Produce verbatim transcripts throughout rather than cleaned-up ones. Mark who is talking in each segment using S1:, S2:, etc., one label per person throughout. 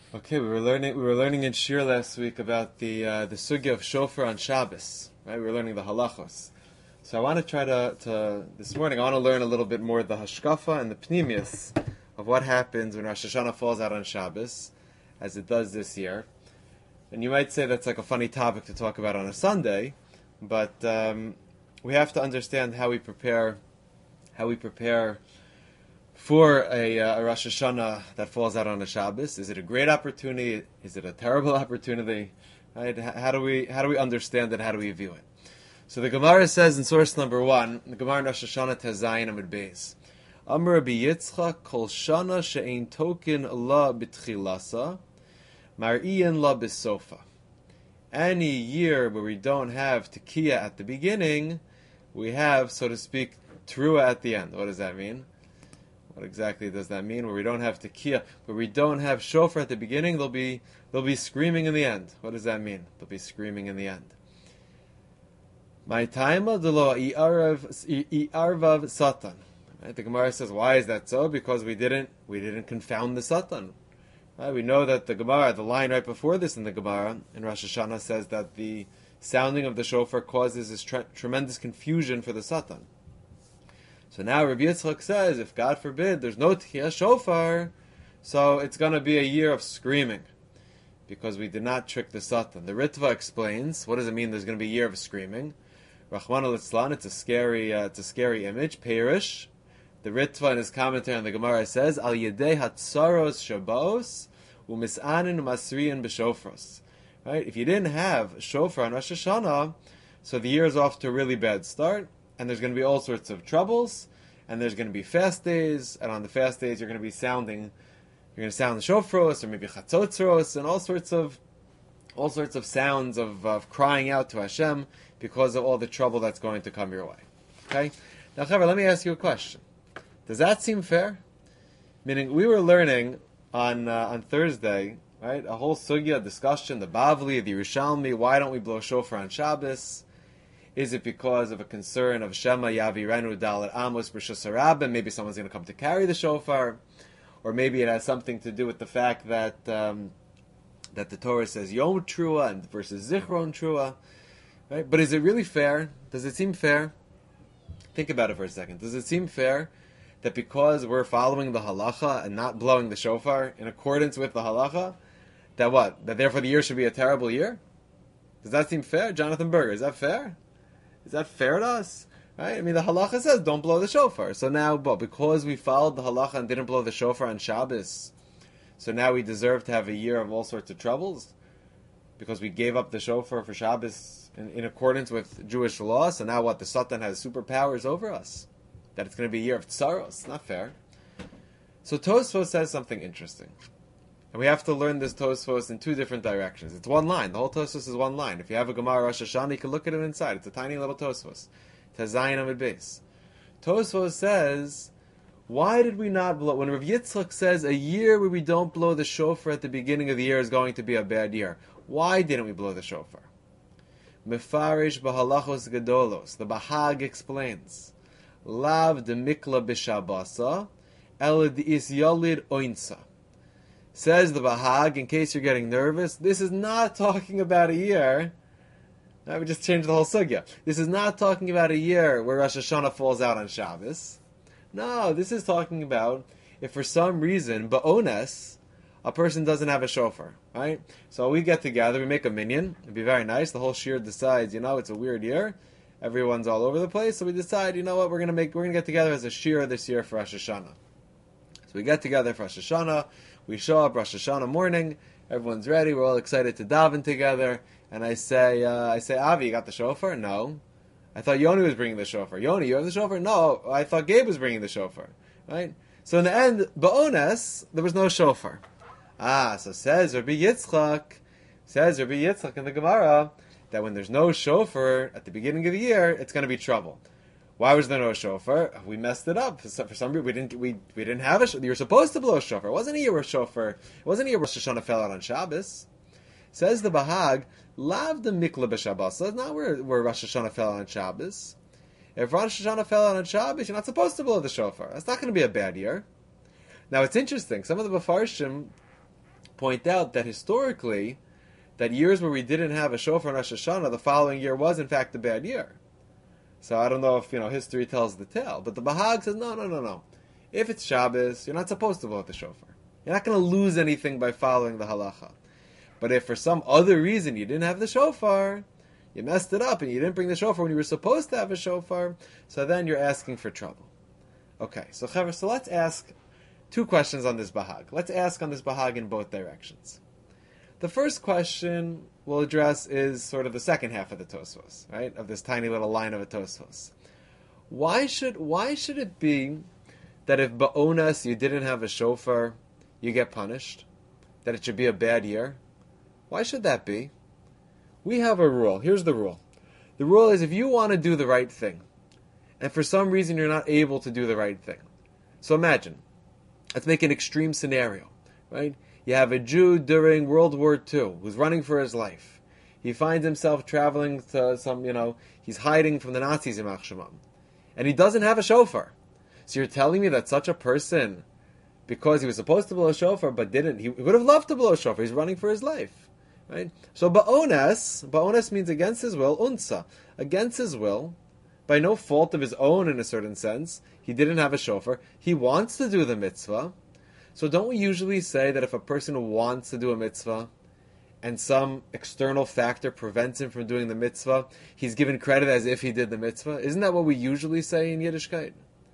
S1: Okay, we were learning we were learning in Shir last week about the uh, the sugya of shofar on Shabbos. Right, we were learning the halachos. So I want to try to, to this morning. I want to learn a little bit more the hashkafa and the pnimius of what happens when Rosh Hashanah falls out on Shabbos, as it does this year. And you might say that's like a funny topic to talk about on a Sunday, but um, we have to understand how we prepare how we prepare. For a, uh, a Rosh Hashanah that falls out on a Shabbos. Is it a great opportunity? Is it a terrible opportunity? Right? How do we how do we understand it? How do we view it? So the Gemara says in source number one, the Gemara in Rosh Hashanah Tezayin Amud Beis, Amar Rabbi Yitzchak Kol Shana She'ein Token La B'Tchilasa Mar'iyan La B'Sofa. Any year where we don't have Tekiah at the beginning, we have, so to speak, Teruah at the end. What does that mean? What exactly does that mean? Where we don't have tekiah, where we don't have shofar at the beginning, they'll be they'll be screaming in the end. What does that mean? They'll be screaming in the end. My taima delo iarvav satan. The Gemara says, why is that so? Because we didn't we didn't confound the satan. Right? We know that the Gemara, the line right before this in the Gemara in Rosh Hashanah says that the sounding of the shofar causes this tre- tremendous confusion for the satan. So now Rabbi Yitzchak says, if God forbid there's no Tekiah Shofar, so it's going to be a year of screaming, because we did not trick the Satan. The Ritva explains, what does it mean there's going to be a year of screaming? Rahman al-Islan, it's a scary, uh, it's a scary image. Perish. The Ritva in his commentary on the Gemara says, Al yedei hatzaros shabos umisanin masriyan b'shofros. Right? If you didn't have shofar on Rosh Hashanah, so the year is off to a really bad start. And there's going to be all sorts of troubles, and there's going to be fast days, and on the fast days you're going to be sounding, you're going to sound the shofros, or maybe chatzotzros, and all sorts of, all sorts of sounds of, of crying out to Hashem because of all the trouble that's going to come your way. Okay? Now, Chaver, let me ask you a question. Does that seem fair? Meaning, we were learning on uh, on Thursday, right, a whole sugya discussion, the Bavli, the Yerushalmi, why don't we blow shofar on Shabbos? Is it because of a concern of Shema Yavirenu Dalet Amos B'Shus Harabim? Maybe someone's going to come to carry the shofar, or maybe it has something to do with the fact that um, that the Torah says Yom Trua and versus Zichron Trua, right? But is it really fair? Does it seem fair? Think about it for a second. Does it seem fair that because we're following the halacha and not blowing the shofar in accordance with the halacha, that what? That therefore the year should be a terrible year? Does that seem fair, Jonathan Berger? Is that fair? Is that fair to us? Right? I mean, the halacha says don't blow the shofar. So now, well, because we followed the halacha and didn't blow the shofar on Shabbos, so now we deserve to have a year of all sorts of troubles? Because we gave up the shofar for Shabbos in, in accordance with Jewish law, so now what? The Satan has superpowers over us? That it's going to be a year of tsaros? Not fair. So Tosfos says something interesting. And we have to learn this Tosfos in two different directions. It's one line. The whole Tosfos is one line. If you have a Gemara Rosh Hashanah, you can look at it inside. It's a tiny little Tosfos. Tezayin Amud Beis. Tosfos says, why did we not blow? When Rav Yitzchak says a year where we don't blow the shofar at the beginning of the year is going to be a bad year, why didn't we blow the shofar? Mefarish b'halachos gedolos. The Bahag explains, Lav de mikla b'shabasa, el is yalid oinsa. Says the Bahag, in case you're getting nervous, this is not talking about a year. I would just change the whole sugya. This is not talking about a year where Rosh Hashanah falls out on Shabbos. No, this is talking about if for some reason, ba'ones, a person doesn't have a shofar, right? So we get together, we make a minyan. It'd be very nice. The whole shir decides, you know, it's a weird year. Everyone's all over the place, so we decide, you know what, we're gonna make, we're gonna get together as a shir this year for Rosh Hashanah. So we get together for Rosh Hashanah. We show up Rosh Hashanah morning, everyone's ready, we're all excited to daven together, and I say, uh, I say, Avi, you got the shofar? No. I thought Yoni was bringing the shofar. Yoni, you have the shofar? No, I thought Gabe was bringing the shofar. Right? So in the end, ba'ones, there was no shofar. Ah, so says Rabbi Yitzchak, says Rabbi Yitzchak in the Gemara, that when there's no shofar at the beginning of the year, it's going to be trouble. Why was there no shofar? We messed it up. For some, for some reason, we didn't we, we didn't have a shofar. You were supposed to blow a shofar. It wasn't a year where shofar. It wasn't a year where Rosh Hashanah fell out on Shabbos. Says the Bahag, Lav the mikla b'Shabbos. That's not where, where Rosh Hashanah fell out on Shabbos. If Rosh Hashanah fell out on Shabbos, you're not supposed to blow the shofar. That's not going to be a bad year. Now it's interesting. Some of the Mefarshim point out that historically, that years where we didn't have a shofar on Rosh Hashanah, the following year was in fact a bad year. So I don't know if you know history tells the tale, but the Bahag says no, no, no, no. If it's Shabbos, you're not supposed to blow the shofar. You're not going to lose anything by following the halacha. But if for some other reason you didn't have the shofar, you messed it up and you didn't bring the shofar when you were supposed to have a shofar, so then you're asking for trouble. Okay, so Chaver, so let's ask two questions on this Bahag. Let's ask on this Bahag in both directions. The first question we'll address is sort of the second half of the Tosfos, right? Of this tiny little line of a Tosfos. Why should why should it be that if ba'onas you didn't have a shofar, you get punished? That it should be a bad year? Why should that be? We have a rule. Here's the rule. The rule is if you want to do the right thing, and for some reason you're not able to do the right thing. So imagine, let's make an extreme scenario, right? You have a Jew during World War Two who's running for his life. He finds himself traveling to some, you know, he's hiding from the Nazis in Machshemam. And he doesn't have a shofar. So you're telling me that such a person, because he was supposed to blow a shofar but didn't, he would have loved to blow a shofar. He's running for his life, right? So ba'ones, ba'ones means against his will, unsa, against his will, by no fault of his own in a certain sense, he didn't have a shofar. He wants to do the mitzvah. So don't we usually say that if a person wants to do a mitzvah and some external factor prevents him from doing the mitzvah, he's given credit as if he did the mitzvah? Isn't that what we usually say in Yiddishkeit?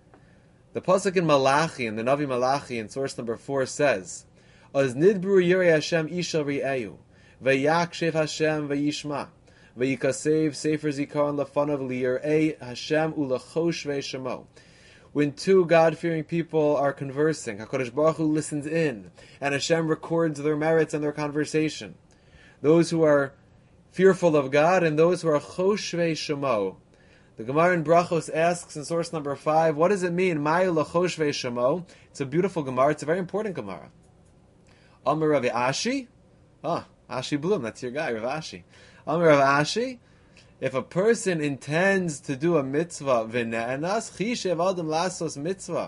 S1: The pasuk in Malachi, in the Navi Malachi, in source number four, says, "Az nidbru yirei Hashem isha ri'eyu, ve'yakshev Hashem ve'yishma, ve'yikasev sefer zikaron lefanav liyirei Hashem u'lechosh ve'shemo." When two God-fearing people are conversing, HaKadosh Baruch Hu listens in, and Hashem records their merits and their conversation. Those who are fearful of God and those who are choshvei shemo. The Gemara in Brachos asks in source number five, what does it mean, Mayu lechoshvei shemo? It's a beautiful Gemara. It's a very important Gemara. Amar Rav Ashi, ah, Ashi Bloom, that's your guy, Rav Ashi. Amar Rav Ashi, if a person intends to do a mitzvah, v'ne'enas, chishev adam lasos mitzvah.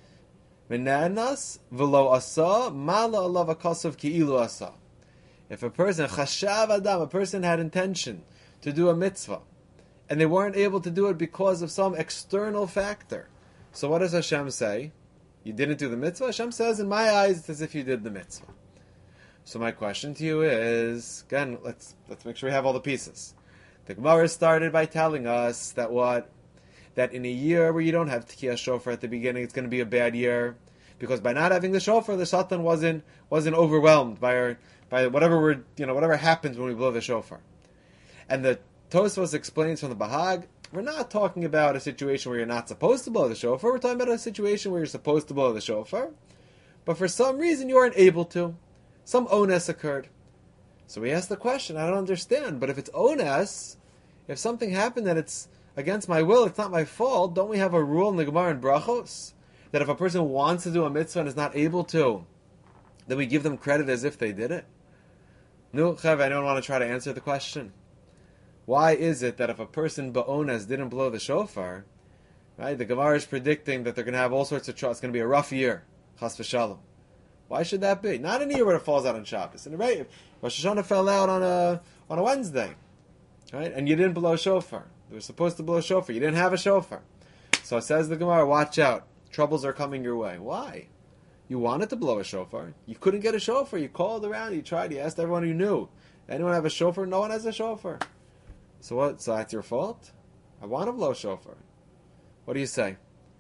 S1: V'ne'enas, v'lo asa, mala alav akasav ki'ilu asa. If a person, chashav adam, a person had intention to do a mitzvah, and they weren't able to do it because of some external factor. So what does Hashem say? You didn't do the mitzvah? Hashem says, in my eyes, it's as if you did the mitzvah. So my question to you is, again, let's let's make sure we have all the pieces. The Gemara started by telling us that what? That in a year where you don't have Tekiyah Shofar at the beginning, it's going to be a bad year. Because by not having the Shofar, the Satan wasn't wasn't overwhelmed by our, by whatever we're, you know, whatever happens when we blow the Shofar. And the Tosfos explains from the Bahag, we're not talking about a situation where you're not supposed to blow the Shofar. We're talking about a situation where you're supposed to blow the Shofar, but for some reason you aren't able to. Some onus occurred. So we ask the question, I don't understand, but if it's onus, if something happened that it's against my will, it's not my fault, don't we have a rule in the Gemara in Brachos that if a person wants to do a mitzvah and is not able to, then we give them credit as if they did it? No, Chav, I don't want to try to answer the question. Why is it that if a person ba'onas didn't blow the shofar, right, the Gemara is predicting that they're going to have all sorts of trouble, it's going to be a rough year, chas v'shalom. Why should that be? Not in a year where it falls out on Shabbos. And right, Rosh Hashanah fell out on a on a Wednesday, right? And you didn't blow shofar. You were supposed to blow shofar. You didn't have a shofar. So it says the Gemara, watch out. Troubles are coming your way. Why? You wanted to blow a shofar. You couldn't get a shofar. You called around. You tried. You asked everyone you knew. Anyone have a shofar? No one has a shofar. So what? So that's your fault? I want to blow shofar. What do you say?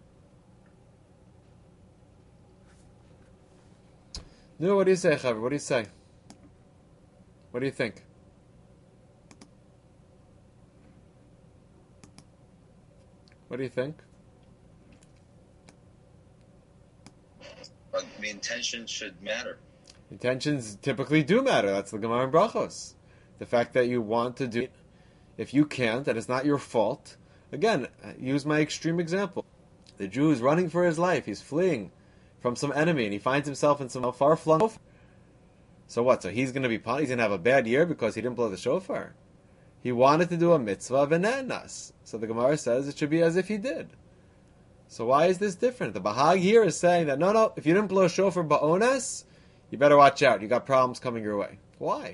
S1: No, what do you say, Chaver? What do you say? What do you think? What do you think?
S2: But the intention should matter.
S1: Intentions typically do matter. That's the Gemara in Brachos. The fact that you want to do it, if you can't, that it's not your fault. Again, use my extreme example. The Jew is running for his life. He's fleeing from some enemy, and he finds himself in some far-flung. So what? So he's going to be punished? He's going to have a bad year because he didn't blow the shofar? He wanted to do a mitzvah v'ne'enas. So the Gemara says it should be as if he did. So why is this different? The Bahag here is saying that, no, no, if you didn't blow shofar ba'ones, You better watch out. You got problems coming your way. Why?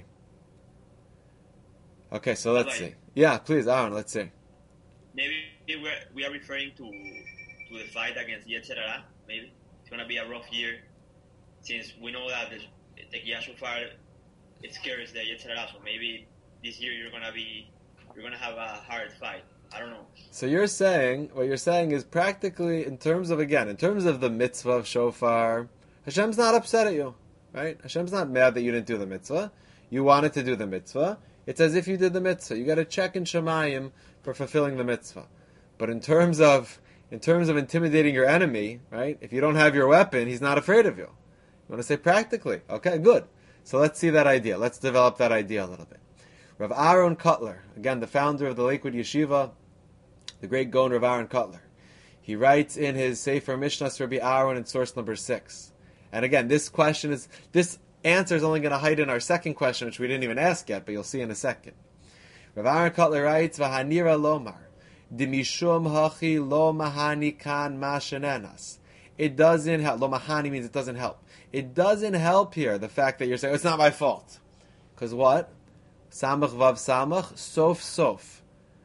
S1: Okay, so let's see. Yeah, please, Aaron, let's see.
S3: Maybe we're, we are referring to to the fight against Yetzer Hara. Maybe it's gonna be a rough year, since we know that the Tekiah Shofar, it scares the Yetzer Hara. So maybe this year you're gonna be you're gonna have a hard fight. I don't know.
S1: So you're saying, what you're saying is practically, in terms of, again, in terms of the mitzvah of shofar, Hashem's not upset at you, right? Hashem's not mad that you didn't do the mitzvah. You wanted to do the mitzvah. It's as if you did the mitzvah. You got to check in Shemayim for fulfilling the mitzvah. But in terms of, in terms of intimidating your enemy, right? If you don't have your weapon, he's not afraid of you. You want to say practically. Okay, good. So let's see that idea. Let's develop that idea a little bit. Rav Aaron Kotler, again, the founder of the Lakewood Yeshiva, the great Gaon Rav Aaron Kotler. He writes in his Sefer Mishnas Rabbi Aaron in source number six. And again, this question is, this answer is only going to hide in our second question, which we didn't even ask yet, but you'll see in a second. Rav Aaron Kotler writes, V'hanira lomar, dimishum hachi lo mahani kan mashenenas. It doesn't help. Lo mahani means it doesn't help. It doesn't help here, the fact that you're saying, it's not my fault. Because what? Samach vav samach, sof sof.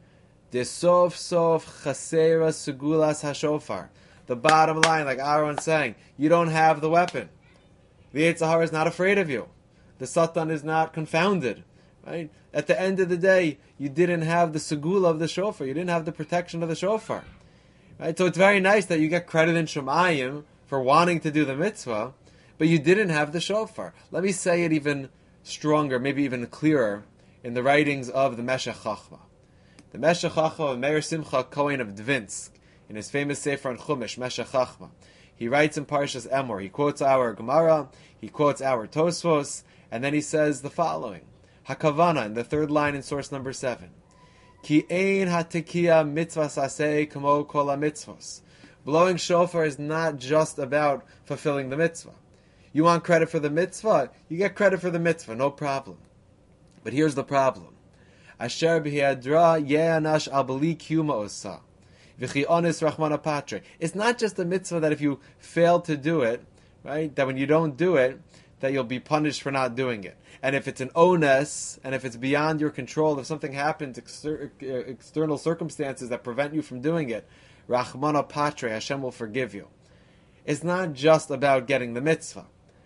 S1: De sof sof chasera segulas hashofar. The bottom line, like Aaron's saying, you don't have the weapon. The Yetzer Hara is not afraid of you. The Satan is not confounded. Right? At the end of the day, you didn't have the segula of the shofar. You didn't have the protection of the shofar. Right? So it's very nice that you get credit in Shemayim for wanting to do the mitzvah, but you didn't have the shofar. Let me say it even stronger, maybe even clearer, in the writings of the Meshech Chachma. The Meshech Chachma of Meir Simcha Cohen of Dvinsk, in his famous Sefer on Chumash, Meshech Chachma, he writes in Parshas Emor, he quotes our Gemara, he quotes our Tosfos, and then he says the following, Hakavana, in the third line in source number seven, Ki ein hatekiya mitzvah saseh kamo kol mitzvos. Blowing shofar is not just about fulfilling the mitzvah. You want credit for the mitzvah? You get credit for the mitzvah, no problem. But here's the problem. Asher b'hiadra ye'anash al b'li kiyuma osa. V'chi onis rachmana patre. It's not just a mitzvah that if you fail to do it, right, that when you don't do it, that you'll be punished for not doing it. And if it's an onus, and if it's beyond your control, if something happens, exter- external circumstances that prevent you from doing it, rachmana patre, Hashem will forgive you. It's not just about getting the mitzvah.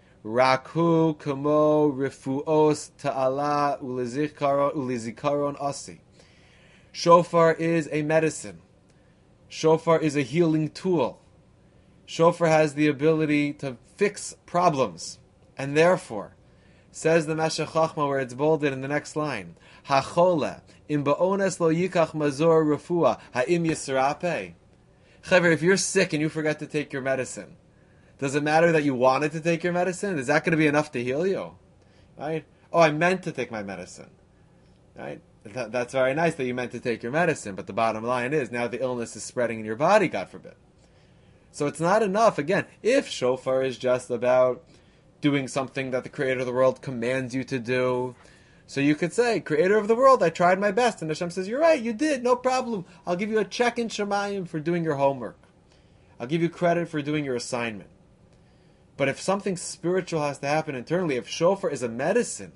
S1: Rakhu kamo rifuos ta'ala ulizikaron asi. Shofar is a medicine. Shofar is a healing tool. Shofar has the ability to fix problems. And therefore, says the Meshech Chachma, where it's bolded in the next line, Hachole, im ba'ones lo yikach mazor refuah, ha'im yisrape. Chaver, if you're sick and you forget to take your medicine, does it matter that you wanted to take your medicine? Is that going to be enough to heal you? Right? Oh, I meant to take my medicine. Right? That, that's very nice that you meant to take your medicine, but the bottom line is now the illness is spreading in your body, God forbid. So it's not enough, again, if shofar is just about doing something that the Creator of the world commands you to do. So you could say, Creator of the world, I tried my best. And Hashem says, you're right, you did, no problem. I'll give you a check in Shemayim for doing your homework. I'll give you credit for doing your assignment. But if something spiritual has to happen internally, if shofar is a medicine,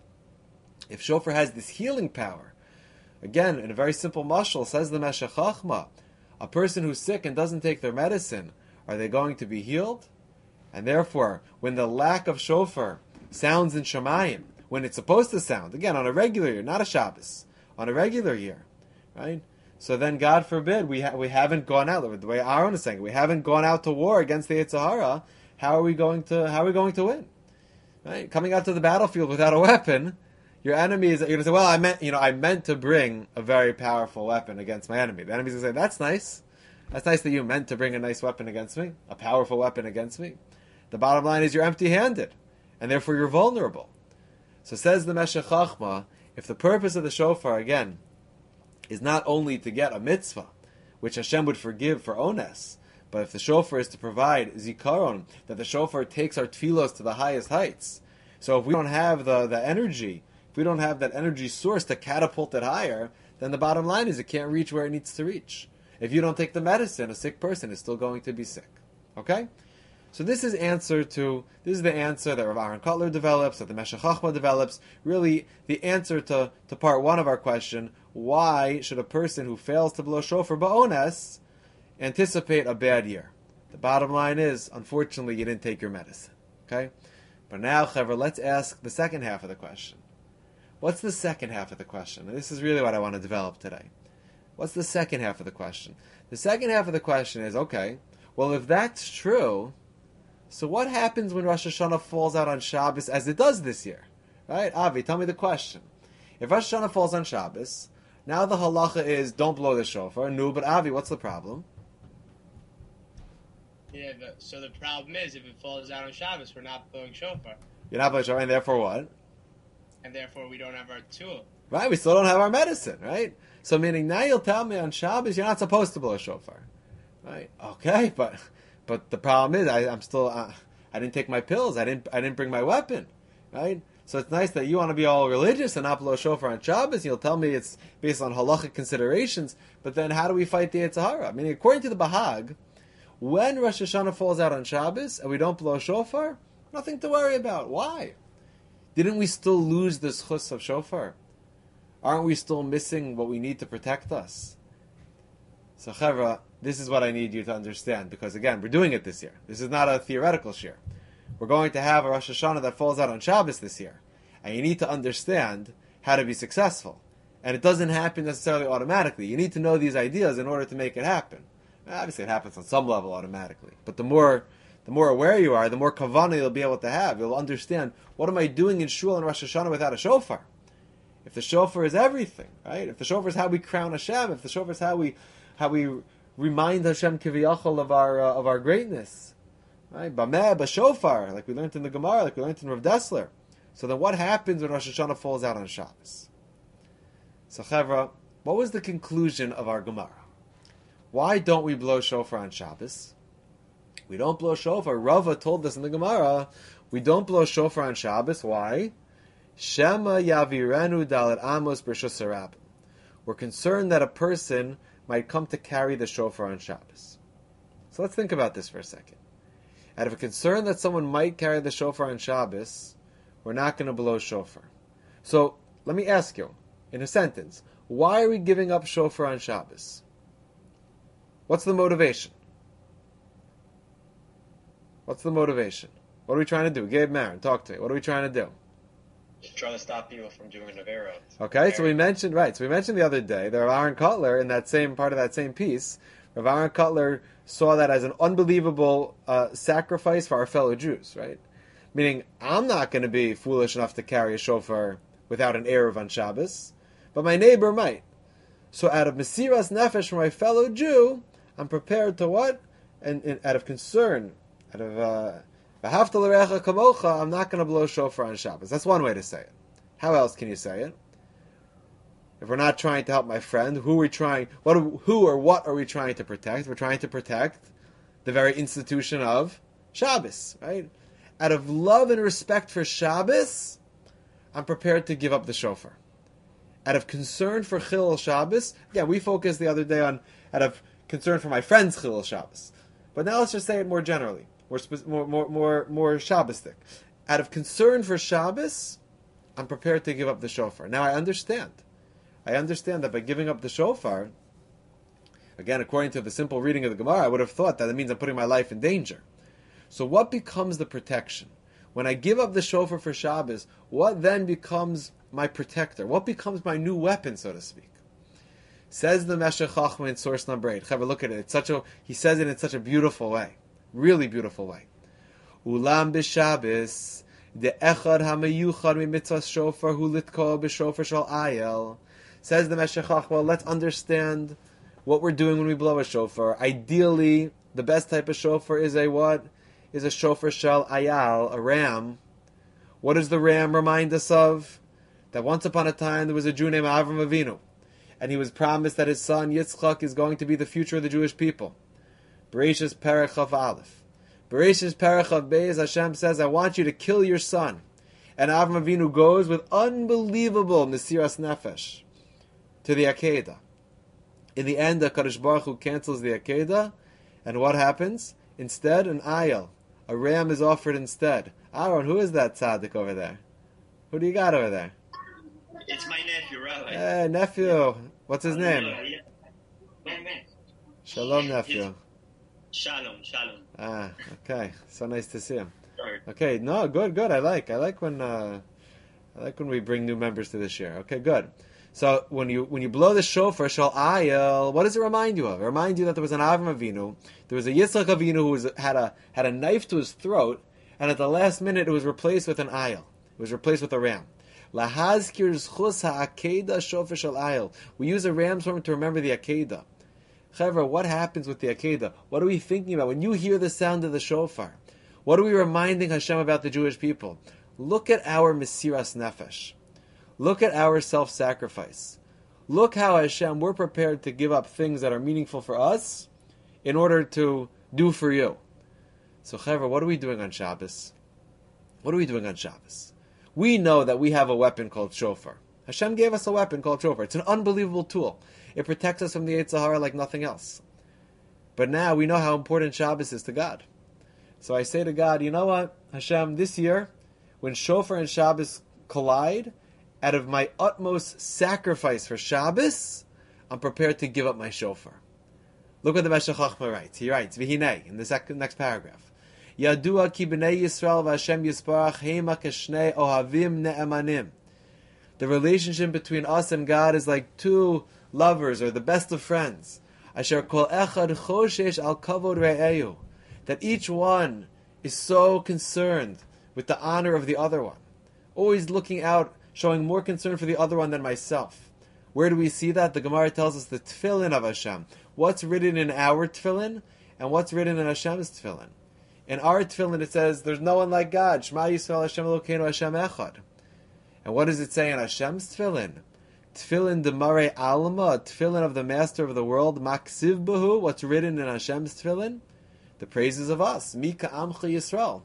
S1: if shofar has this healing power, again, in a very simple mashal, says the Meshech Chachma, a person who's sick and doesn't take their medicine, are they going to be healed? And therefore, when the lack of shofar sounds in Shemayim, when it's supposed to sound, again, on a regular year, not a Shabbos, on a regular year, right? So then, God forbid, we ha- we haven't gone out, the way Aaron is saying, we haven't gone out to war against the Yetzer Hara. How are we going to how are we going to win? Right? Coming out to the battlefield without a weapon, your enemy is, you're going to say, well, I meant, you know, I meant to bring a very powerful weapon against my enemy. The enemy's going to say, that's nice. That's nice that you meant to bring a nice weapon against me, a powerful weapon against me. The bottom line is you're empty-handed, and therefore you're vulnerable. So says the Meshech Chachma, if the purpose of the shofar, again, is not only to get a mitzvah, which Hashem would forgive for ones, but if the shofar is to provide zikaron, that the shofar takes our tefillos to the highest heights. So if we don't have the, the energy, if we don't have that energy source to catapult it higher, then the bottom line is it can't reach where it needs to reach. If you don't take the medicine, a sick person is still going to be sick. Okay? So this is answer to this is the answer that Rav Aaron Kotler develops, that the Meshech Chochmah develops. Really, the answer to, to part one of our question: why should a person who fails to blow shofar ba'ones anticipate a bad year? The bottom line is, unfortunately, you didn't take your medicine. Okay, but now, Chaver, let's ask the second half of the question. What's the second half of the question? And this is really what I want to develop today. What's the second half of the question? The second half of the question is, okay, well, if that's true, so what happens when Rosh Hashanah falls out on Shabbos, as it does this year? Right? Avi, tell me the question. If Rosh Hashanah falls on Shabbos, now the halacha is don't blow the shofar. No, but Avi, what's the problem?
S4: Yeah, but, so the problem is, if it falls out on Shabbos, we're not blowing shofar.
S1: You're not blowing shofar, and therefore what?
S4: And therefore we don't have our tool.
S1: Right, we still don't have our medicine, right? So meaning now you'll tell me on Shabbos you're not supposed to blow a shofar. Right? Okay, but but the problem is I, I'm still uh, I didn't take my pills. I didn't I didn't bring my weapon. Right? So it's nice that you want to be all religious and not blow a shofar on Shabbos. You'll tell me it's based on halachic considerations. But then how do we fight the Yetzer Hara? Meaning, according to the Bahag, when Rosh Hashanah falls out on Shabbos and we don't blow a shofar, nothing to worry about. Why? Didn't we still lose the schus of shofar? Aren't we still missing what we need to protect us? So, Chevra, this is what I need you to understand, because again, we're doing it this year. This is not a theoretical shir. We're going to have a Rosh Hashanah that falls out on Shabbos this year. And you need to understand how to be successful. And it doesn't happen necessarily automatically. You need to know these ideas in order to make it happen. Obviously, it happens on some level automatically. But the more the more aware you are, the more kavanah you'll be able to have. You'll understand, what am I doing in Shul and Rosh Hashanah without a shofar? If the shofar is everything, right? If the shofar is how we crown Hashem, if the shofar is how we how we remind Hashem kiviyachol of our uh, of our greatness, right? Bameh b'shofar, like we learned in the Gemara, like we learned in Rav Dessler. So then, what happens when Rosh Hashanah falls out on Shabbos? So, Chevra, what was the conclusion of our Gemara? Why don't we blow shofar on Shabbos? We don't blow shofar. Rava told us in the Gemara, we don't blow shofar on Shabbos. Why? Shema yavirenu dalet amos b'reshus harabim. We're concerned that a person might come to carry the shofar on Shabbos. So let's think about this for a second. Out of a concern that someone might carry the shofar on Shabbos, we're not going to blow shofar. So let me ask you, in a sentence, why are we giving up shofar on Shabbos? What's the motivation? What's the motivation? What are we trying to do? Gabe Marin, talk to me. What are we trying to do?
S2: Just trying to stop people from doing Navarro.
S1: Okay, so we mentioned, right, so we mentioned the other day that Rav Aaron Kotler, in that same part of that same piece, Rav Aaron Kotler saw that as an unbelievable uh, sacrifice for our fellow Jews, right? Meaning, I'm not going to be foolish enough to carry a shofar without an Erev on Shabbos, but my neighbor might. So out of Mesiras Nefesh for my fellow Jew, I'm prepared to what? And, and out of concern, out of uh, V'ahavta l'reacha kamocha, I'm not going to blow shofar on Shabbos. That's one way to say it. How else can you say it? If we're not trying to help my friend, who are we trying? What? Are, who or what are we trying to protect? We're trying to protect the very institution of Shabbos, right? Out of love and respect for Shabbos, I'm prepared to give up the shofar. Out of concern for Chilul Shabbos, again, we focused the other day on out of concern for my friend's Chilul Shabbos, but now let's just say it more generally. More, more, more, more, more Shabbostic. Out of concern for Shabbos, I'm prepared to give up the shofar. Now I understand. I understand that by giving up the shofar, again, according to the simple reading of the Gemara, I would have thought that it means I'm putting my life in danger. So what becomes the protection? When I give up the shofar for Shabbos, what then becomes my protector? What becomes my new weapon, so to speak? Says the Meshech Chochmah in source number eight. Have a look at it. It's such a, he says it in such a beautiful way. Really beautiful way. Ulam b'Shabbos de echad hamayuchad mitzvah shofar hu litko b'shofar shal ayel. Says the Meshech Chochmah, let's understand what we're doing when we blow a shofar. Ideally, the best type of shofar is a what? Is a shofar shal ayal, a ram. What does the ram remind us of? That once upon a time there was a Jew named Avram Avinu, and he was promised that his son Yitzchak is going to be the future of the Jewish people. Bereshis Perech Chav Aleph. Bereshis Perech Chav Beis, Hashem says, I want you to kill your son. And Avram Avinu goes with unbelievable Mesiras Nefesh to the Akedah. In the end, the Kadosh Baruch Hu cancels the Akedah, and what happens? Instead, an ayel, a ram is offered instead. Aaron, who is that tzaddik over there? Who do you got over there?
S3: It's my nephew, Rabbi.
S1: Hey, nephew. What's his name?
S3: Yeah.
S1: Shalom, nephew.
S3: Shalom, shalom.
S1: Ah, okay. So nice to see him.
S3: Sorry.
S1: Okay, no, good, good. I like, I like when, uh, I like when we bring new members to this year. Okay, good. So when you when you blow the shofar, shal ayel, what does it remind you of? It reminds you that there was an Avram Avinu, there was a Yitzchak Avinu who was, had a had a knife to his throat, and at the last minute it was replaced with an ayel. It was replaced with a ram. Lahazkir zchus ha'akeda shofar shal ayel. We use a ram's horn to remember the akeda. Chevra, what happens with the akeda? What are we thinking about when you hear the sound of the shofar? What are we reminding Hashem about the Jewish people? Look at our mesiras nefesh. Look at our self-sacrifice. Look how Hashem, we're prepared to give up things that are meaningful for us in order to do for you. So, Chevra, what are we doing on Shabbos? What are we doing on Shabbos? We know that we have a weapon called shofar. Hashem gave us a weapon called shofar. It's an unbelievable tool. It protects us from the Yetzer Hara like nothing else. But now we know how important Shabbos is to God. So I say to God, you know what, Hashem, this year, when shofar and Shabbos collide, out of my utmost sacrifice for Shabbos, I'm prepared to give up my shofar. Look what the Meshech Chochmah writes. He writes, V'hinei, in the second, next paragraph, Yadua ki b'nei Yisrael v'Hashem Yisparach heima keshnei ohavim ne'emanim. The relationship between us and God is like two lovers, or the best of friends. Asher kol echad choshesh al kavod re'eyu. That each one is so concerned with the honor of the other one. Always looking out, showing more concern for the other one than myself. Where do we see that? The Gemara tells us the tefillin of Hashem. What's written in our tefillin, and what's written in Hashem's tefillin. In our tefillin it says, there's no one like God. Shema Yisrael Hashem Elokeinu Hashem Echad. And what does it say in Hashem's tefillin? Tefillin Demare Alma, tefillin of the Master of the world, Maksiv Bahu, what's written in Hashem's tefillin? The praises of us. Mika Amcha Yisrael.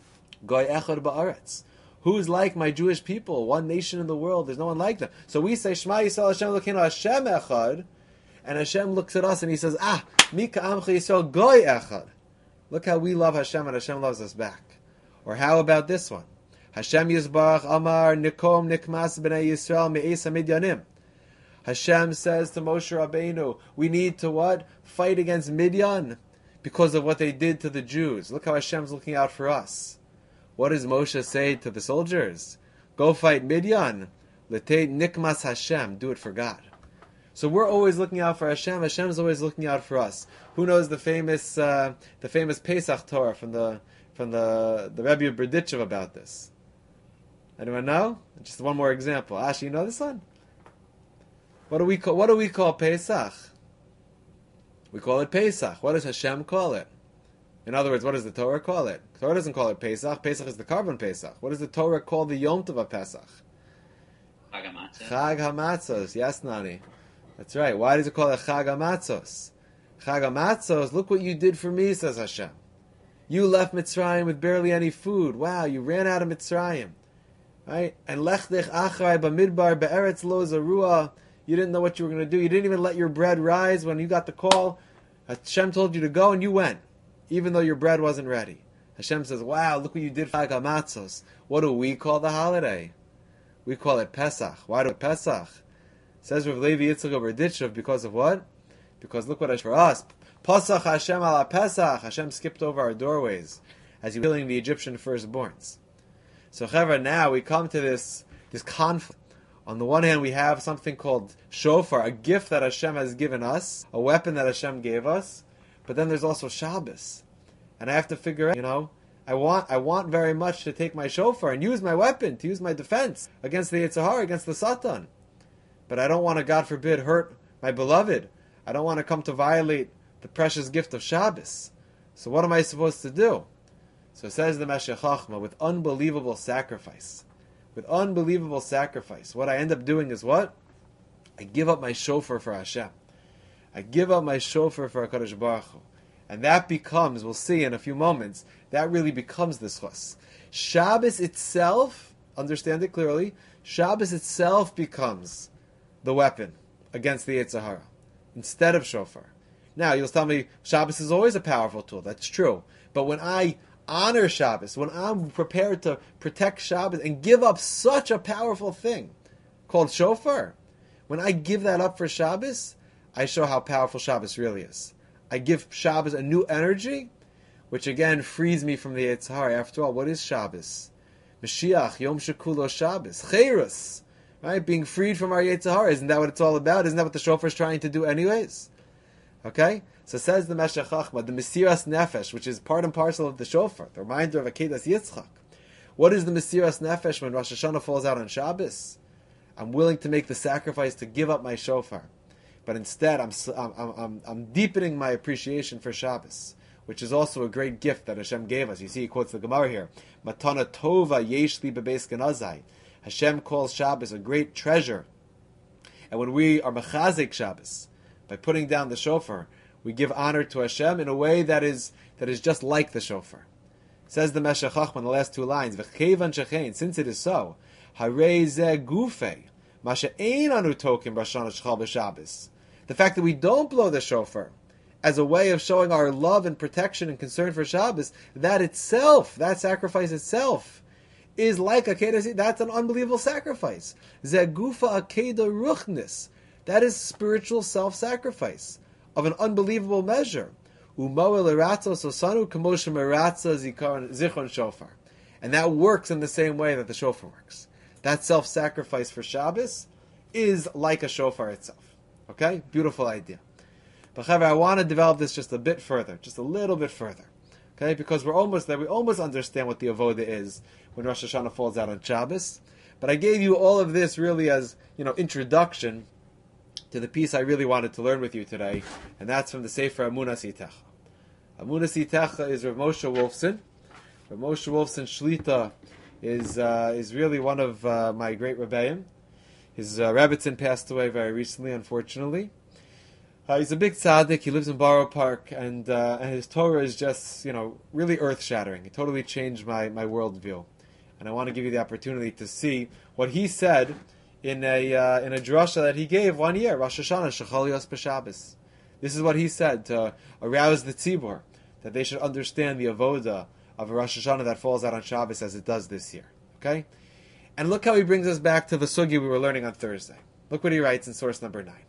S1: Goy Echad Ba'aretz. Who's like my Jewish people? One nation in the world. There's no one like them. So we say, Shema Yisrael Hashem Elokeinu Hashem Echad. And Hashem looks at us and He says, Ah, Mika Amcha Yisrael Goy Echad. Look how we love Hashem and Hashem loves us back. Or how about this one? Hashem Yisbarach Amar Nikom Nikmas B'nei Yisrael Me'es HaMidyanim. Hashem says to Moshe Rabbeinu, we need to what? Fight against Midyan because of what they did to the Jews. Look how Hashem's looking out for us. What does Moshe say to the soldiers? Go fight Midyan. Letei Nikmas Hashem. Do it for God. So we're always looking out for Hashem. Hashem's always looking out for us. Who knows the famous uh, the famous Pesach Torah from the from the the Rebbe of Berditchev about this? Anyone know? Just one more example. Ashi, you know this one? What do we call what do we call Pesach? We call it Pesach. What does Hashem call it? In other words, what does the Torah call it? The Torah doesn't call it Pesach. Pesach is the carbon Pesach. What does the Torah call the Yom Tov of Pesach?
S3: Chag HaMatzos.
S1: Chag HaMatzos. Yes, Nani. That's right. Why does it call it Chag HaMatzos? Chag HaMatzos, look what you did for me, says Hashem. You left Mitzrayim with barely any food. Wow, you ran out of Mitzrayim. Right? And Lech Dech Achrai Bamidbar Be'eretz Lo Zarua. You didn't know what you were going to do. You didn't even let your bread rise when you got the call. Hashem told you to go and you went, even though your bread wasn't ready. Hashem says, wow, look what you did for Chag HaMatzos. What do we call the holiday? We call it Pesach. Why do we Pesach? Says Rav Levi Yitzchak of Berditchev, because of what? Because look what Hashem for us. Pasach Hashem ala Pesach. Hashem skipped over our doorways as He was killing the Egyptian firstborns. So Chevra, now we come to this, this conflict. On the one hand, we have something called shofar, a gift that Hashem has given us, a weapon that Hashem gave us. But then there's also Shabbos. And I have to figure out, you know, I want I want very much to take my shofar and use my weapon, to use my defense against the Yetzer Hara, against the Satan. But I don't want to, God forbid, hurt my beloved. I don't want to come to violate the precious gift of Shabbos. So what am I supposed to do? So says the Meshech Chochmah, with unbelievable sacrifice. With unbelievable sacrifice. What I end up doing is what? I give up my shofar for Hashem. I give up my shofar for HaKadosh Baruch Hu. And that becomes, we'll see in a few moments, that really becomes the schus. Shabbos itself, understand it clearly, Shabbos itself becomes the weapon against the Yetzer Hara, instead of shofar. Now, you'll tell me, Shabbos is always a powerful tool. That's true. But when I honor Shabbos, when I'm prepared to protect Shabbos and give up such a powerful thing called shofar, when I give that up for Shabbos, I show how powerful Shabbos really is. I give Shabbos a new energy, which again frees me from the Yetzer Hara. After all, what is Shabbos? Mashiach, Yom Shekulo Shabbos, Chayrus, right? Being freed from our Yetzer Hara. Isn't that what it's all about? Isn't that what the shofar is trying to do anyways? Okay? So says the Meshech Chochmah, the Mesiras Nefesh, which is part and parcel of the shofar, the reminder of Akedas Yitzchak. What is the Mesiras Nefesh when Rosh Hashanah falls out on Shabbos? I'm willing to make the sacrifice to give up my shofar. But instead, I'm, I'm, I'm, I'm deepening my appreciation for Shabbos, which is also a great gift that Hashem gave us. You see, he quotes the Gemara here. Matana tova yeshli bebeis ganazai. Hashem calls Shabbos a great treasure. And when we are mechazik Shabbos, by putting down the shofar, we give honor to Hashem in a way that is that is just like the shofar. Says the Meshech Chochmah in the last two lines, V'chevan shechein, since it is so, harei zeh gufei, ma she'ein anu tokim Rosh Hashanah shechal b'Shabbos. The fact that we don't blow the shofar as a way of showing our love and protection and concern for Shabbos, that itself, that sacrifice itself, is like Akedah. That's an unbelievable sacrifice. Zeh gufa Akedah ruchnis. That is spiritual self-sacrifice of an unbelievable measure. And that works in the same way that the shofar works. That self-sacrifice for Shabbos is like a shofar itself. Okay? Beautiful idea. But I want to develop this just a bit further, just a little bit further. Okay? Because we're almost there. We almost understand what the avoda is when Rosh Hashanah falls out on Shabbos. But I gave you all of this really as, you know, introduction to the piece I really wanted to learn with you today, and that's from the Sefer Amunas Itecha. Amunas Itecha is Rav Moshe Wolfson. Rav Moshe Wolfson Shlita is uh, is really one of uh, my great Rebbeim. His uh, Rebbetzin passed away very recently, unfortunately. Uh, he's a big tzaddik. He lives in Borough Park, and uh, and his Torah is just, you know, really earth-shattering. It totally changed my, my worldview. And I want to give you the opportunity to see what he said in a uh, in a drasha that he gave one year, Rosh Hashanah, Shechal Yos B'Shabbos. This is what he said to arouse the tzibur, that they should understand the avoda of a Rosh Hashanah that falls out on Shabbos as it does this year. Okay? And look how he brings us back to the sugi we were learning on Thursday. Look what he writes in source number nine.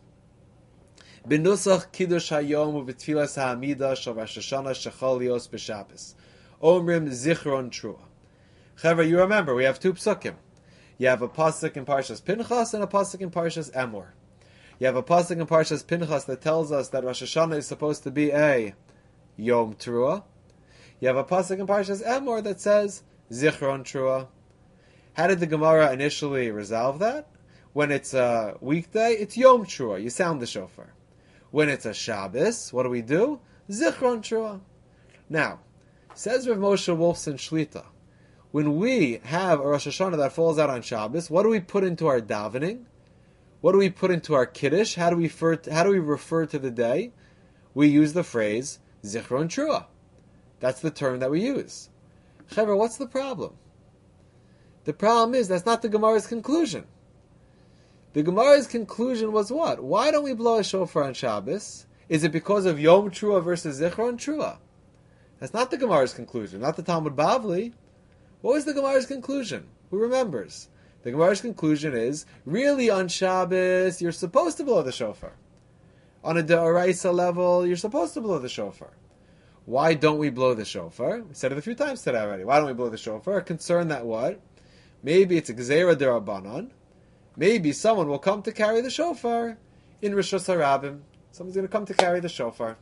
S1: B'nusach kiddush hayom u'b'tfilas ha'amida shel Rosh Hashanah Shechal Yos B'Shabbos. Omrim zichron trua. Chaver, you remember, we have two psukim. You have a pasuk in Parshas Pinchas and a pasuk in Parshas Emor. You have a pasuk in Parshas Pinchas that tells us that Rosh Hashanah is supposed to be a Yom Teruah. You have a pasuk in Parshas Emor that says Zichron Teruah. How did the Gemara initially resolve that? When it's a weekday, it's Yom Teruah. You sound the shofar. When it's a Shabbos, what do we do? Zichron Teruah. Now, says Rav Moshe Wolfson Shlita, when we have a Rosh Hashanah that falls out on Shabbos, what do we put into our davening? What do we put into our kiddush? How do we refer to, how do we refer to the day? We use the phrase Zichron Teruah. That's the term that we use. Chaver, what's the problem? The problem is that's not the Gemara's conclusion. The Gemara's conclusion was what? Why don't we blow a shofar on Shabbos? Is it because of Yom Teruah versus Zichron Teruah? That's not the Gemara's conclusion, not the Talmud Bavli. What was the Gemara's conclusion? Who remembers? The Gemara's conclusion is, really on Shabbos, you're supposed to blow the shofar. On a D'oraisa level, you're supposed to blow the shofar. Why don't we blow the shofar? We said it a few times today already. Why don't we blow the shofar? A concern that what? Maybe it's a Gzeira D'Rabbanan. Maybe someone will come to carry the shofar in Rishus HaRabim. Someone's going to come to carry the shofar.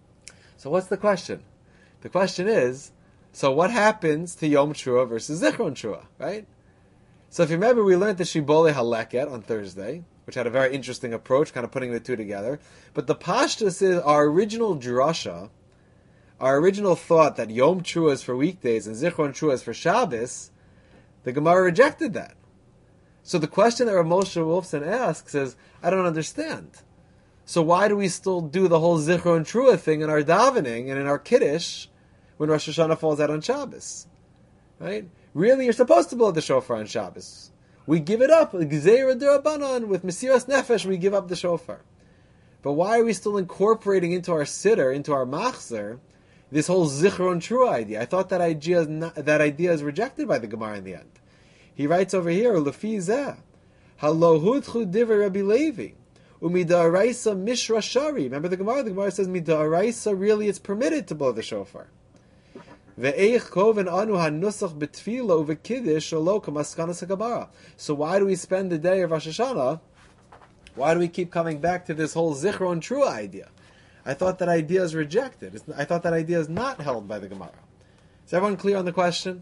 S1: So what's the question? The question is, so what happens to Yom Teruah versus Zichron Teruah, right? So if you remember, we learned the Shibbolei Haleket on Thursday, which had a very interesting approach, kind of putting the two together. But the Pashtus is our original drasha, our original thought that Yom Teruah is for weekdays and Zichron Teruah is for Shabbos. The Gemara rejected that. So the question that Rav Moshe Wolfson asks is, I don't understand. So why do we still do the whole Zichron Teruah thing in our davening and in our kiddush when Rosh Hashanah falls out on Shabbos? Right? Really, you're supposed to blow the shofar on Shabbos. We give it up. Gzeira D'Rabbanan, with Mesiras Nefesh, we give up the shofar. But why are we still incorporating into our siddur, into our machzer, this whole Zichron Trua idea. I thought that idea is not, that idea is rejected by the Gemara in the end. He writes over here, Lefi zeh, Halo hudchu divrei Rabbi Levi, umidaraisa mishra shari. Remember the Gemara? The Gemara says midaraisa really it's permitted to blow the shofar. Ve'eich koven anu hanusach betfila uvekiddish shalo kamaskanas haGemara. So why do we spend the day of Rosh Hashanah? Why do we keep coming back to this whole Zichron Trua idea? I thought that idea is rejected. It's, I thought that idea is not held by the Gemara. Is everyone clear on the question?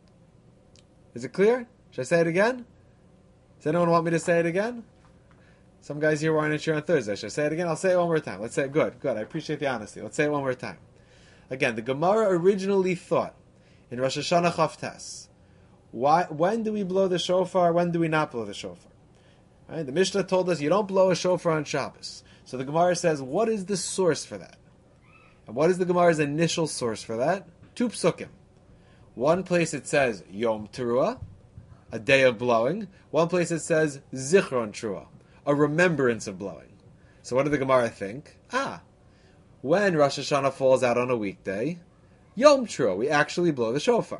S1: Is it clear? Should I say it again? Does anyone want me to say it again? Some guys here weren't sure on Thursday. Should I say it again? I'll say it one more time. Let's say it. Good, good. I appreciate the honesty. Let's say it one more time. Again, the Gemara originally thought in Rosh Hashanah Chavtas, why, when do we blow the shofar? When do we not blow the shofar? Right? The Mishnah told us you don't blow a shofar on Shabbos. So the Gemara says, what is the source for that? And what is the Gemara's initial source for that? Two psukim. One place it says Yom Teruah, a day of blowing. One place it says Zichron Teruah, a remembrance of blowing. So what did the Gemara think? Ah, when Rosh Hashanah falls out on a weekday, Yom Teruah, we actually blow the shofar.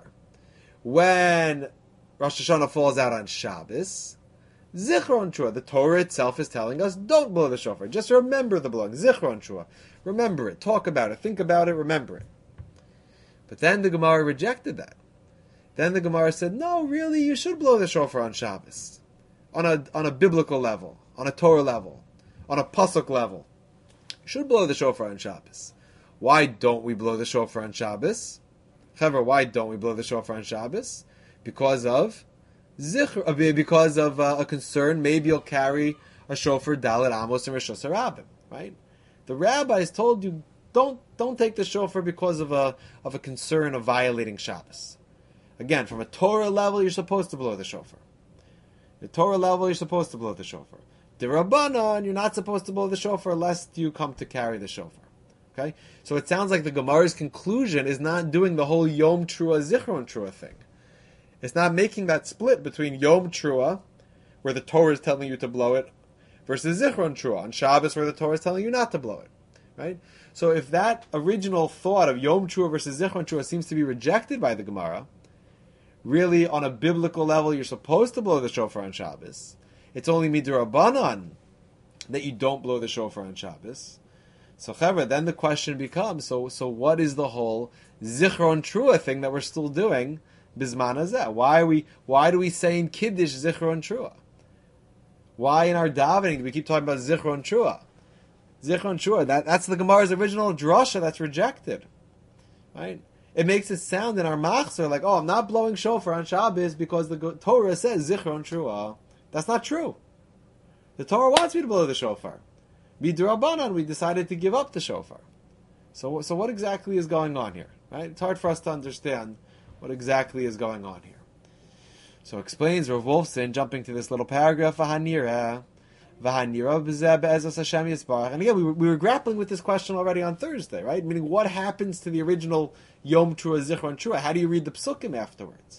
S1: When Rosh Hashanah falls out on Shabbos, Zichron Teruah, the Torah itself is telling us, don't blow the shofar. Just remember the blowing. Zichron Teruah. Remember it. Talk about it. Think about it. Remember it. But then the Gemara rejected that. Then the Gemara said, no, really, you should blow the shofar on Shabbos. On a, on a biblical level. On a Torah level. On a pasuk level. You should blow the shofar on Shabbos. Why don't we blow the shofar on Shabbos? However, why don't we blow the shofar on Shabbos? Because of Zichr, because of uh, a concern, maybe you'll carry a shofar Dalet Amos and Rosh Hashanah, right? The rabbis told you don't don't take the shofar because of a of a concern of violating Shabbos. Again, from a Torah level, you're supposed to blow the shofar. The Torah level, you're supposed to blow the shofar. The Rabbanan, you're not supposed to blow the shofar lest you come to carry the shofar. Okay, so it sounds like the Gemara's conclusion is not doing the whole Yom Teruah Zichron Teruah thing. It's not making that split between Yom Teruah, where the Torah is telling you to blow it, versus Zichron Teruah on Shabbos, where the Torah is telling you not to blow it. Right? So if that original thought of Yom Teruah versus Zichron Teruah seems to be rejected by the Gemara, really on a biblical level you're supposed to blow the shofar on Shabbos. It's only midrabanan that you don't blow the shofar on Shabbos. So Chevra, then the question becomes, so so what is the whole Zichron Teruah thing that we're still doing Bisman Hazeh? Why are we why do we say in Kiddush Zichron Teruah? Why in our davening do we keep talking about Zichron Teruah? Zichron Teruah, that, that's the Gemara's original drasha that's rejected. Right? It makes it sound in our machzor like, oh, I'm not blowing shofar on Shabbos because the Torah says Zichron Teruah. That's not true. The Torah wants me to blow the shofar. Midrabanan, we decided to give up the shofar. So, so what exactly is going on here? Right? It's hard for us to understand what exactly is going on here. So explains Rav Wolfson, jumping to this little paragraph, V'hanira, V'hanira b'zeh be'ezos Hashem Yisbarach. And again, we were, we were grappling with this question already on Thursday, right? Meaning, what happens to the original Yom Teruah, Zichron Teruah? How do you read the psukim afterwards?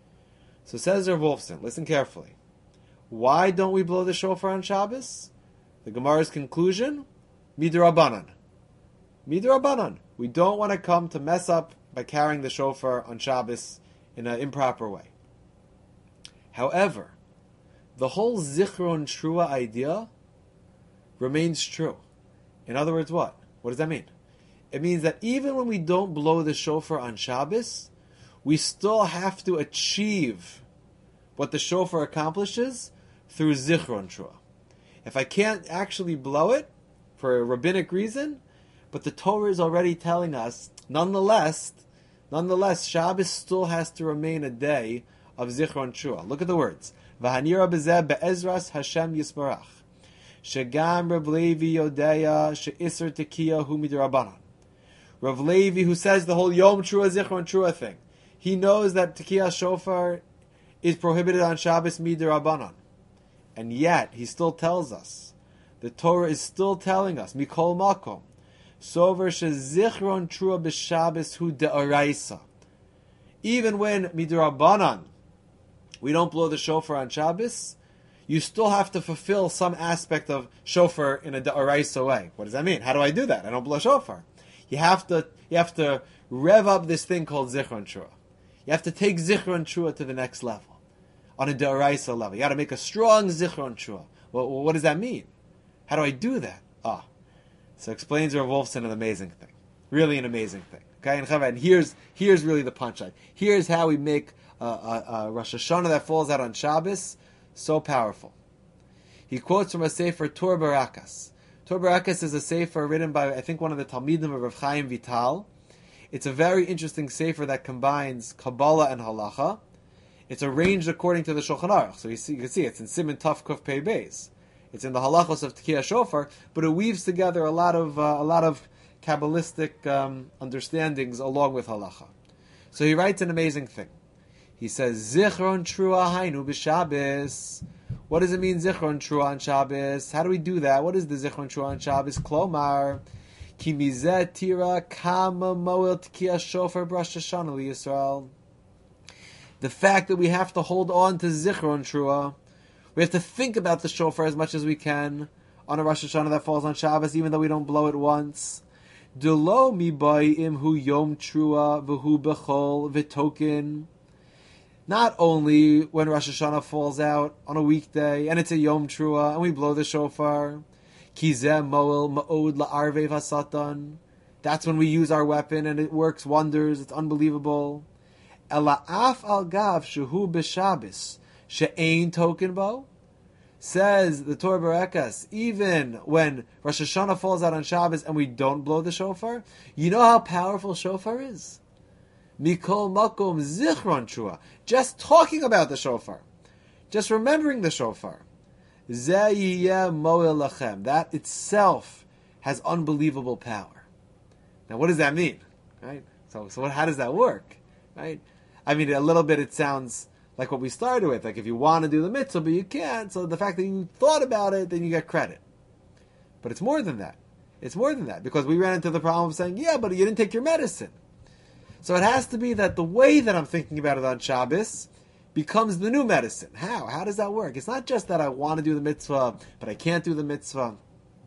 S1: So says Rav Wolfson, listen carefully. Why don't we blow the shofar on Shabbos? The Gemara's conclusion, midrabanan. Midrabanan. We don't want to come to mess up by carrying the shofar on Shabbos in an improper way. However, the whole Zichron Teruah idea remains true. In other words, what? What does that mean? It means that even when we don't blow the shofar on Shabbos, we still have to achieve what the shofar accomplishes through Zichron Teruah. If I can't actually blow it for a rabbinic reason, but the Torah is already telling us, nonetheless, nonetheless, Shabbos still has to remain a day of Zichron Teruah. Look at the words. V'hanira b'zeh be'ezras Hashem Yisbarach. Shegam Rav Levi Yodeya she'isr tekiya hu midrabanan. Rav Levi, who says the whole Yom Teruah Zichron Teruah thing, he knows that tekiya shofar is prohibited on Shabbos midrabanan. And yet, he still tells us, the Torah is still telling us, Mikol Makom, Sover shezichron Teruah b'Shabbos hu de'oraisa. Even when midrabanan, we don't blow the shofar on Shabbos, you still have to fulfill some aspect of shofar in a de'oraisa way. What does that mean? How do I do that? I don't blow shofar. You have to you have to rev up this thing called Zichron Trua. You have to take Zichron Trua to the next level, on a D'oraisa level. You got to make a strong Zichron Trua. Well, what does that mean? How do I do that? Ah, so explains Rav Wolfson an amazing thing, really an amazing thing. Okay, and, and here's here's really the punchline. Here's how we make a, a, a Rosh Hashanah that falls out on Shabbos so powerful. He quotes from a sefer Tur Barakas. Tur Barakas is a sefer written by, I think, one of the Talmidim of Rav Chaim Vital. It's a very interesting sefer that combines Kabbalah and Halacha. It's arranged according to the Shulchan Aruch. So you, see, you can see it's in Siman Taf Kuf Pei Beis. It's in the Halachos of Tekiyah Shofar, but it weaves together a lot of uh, a lot of Kabbalistic um, understandings along with Halacha. So he writes an amazing thing. He says, Zichron Trua Hainu B'Shabbos. What does it mean, Zichron Trua on Shabbos? How do we do that? What is the Zichron Trua on Shabbos? Klomar, Ki Mizeh Tira Kama Moel Tekiyah Shofar B'Rosh Hashanah L'Yisrael. The fact that we have to hold on to Zichron Trua, we have to think about the shofar as much as we can on a Rosh Hashanah that falls on Shabbos, even though we don't blow it once. Delo mi bayim hu yom trua v'hu bechol v'token. Not only when Rosh Hashanah falls out on a weekday and it's a yom trua and we blow the shofar. Ki zeh moel ma'od la'arvei v'satan. That's when we use our weapon and it works wonders. It's unbelievable. Ela af al gav shehu b'Shabbos. She'ein token bo, says the Torah Barakas, even when Rosh Hashanah falls out on Shabbos and we don't blow the shofar, you know how powerful shofar is? Mikol makom zichron trua. Just talking about the shofar, just remembering the shofar, zeh yiyeh moel lachem. That itself has unbelievable power. Now, what does that mean? Right? So, so what, how does that work? Right? I mean, a little bit it sounds like what we started with, like if you want to do the mitzvah, but you can't, so the fact that you thought about it, then you get credit. But it's more than that. It's more than that, because we ran into the problem of saying, yeah, but you didn't take your medicine. So it has to be that the way that I'm thinking about it on Shabbos becomes the new medicine. How? How does that work? It's not just that I want to do the mitzvah, but I can't do the mitzvah.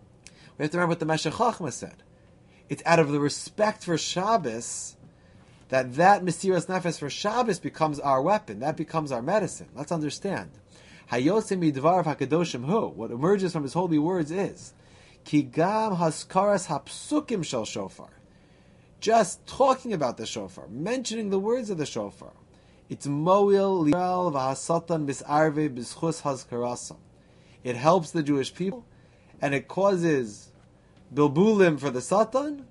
S1: We have to remember what the Meshech Chochmah said. It's out of the respect for Shabbos that that Mesiras Nefesh for Shabbos becomes our weapon. That becomes our medicine. Let's understand. Hayotze midvar hakadoshim hu. What emerges from his holy words is ki gam haskaras hapsukim shel shofar. Just talking about the shofar, mentioning the words of the shofar. It's moil liral v'hasatan misarve b'schus hazkarasam. It helps the Jewish people, and it causes bilbulim for the Satan.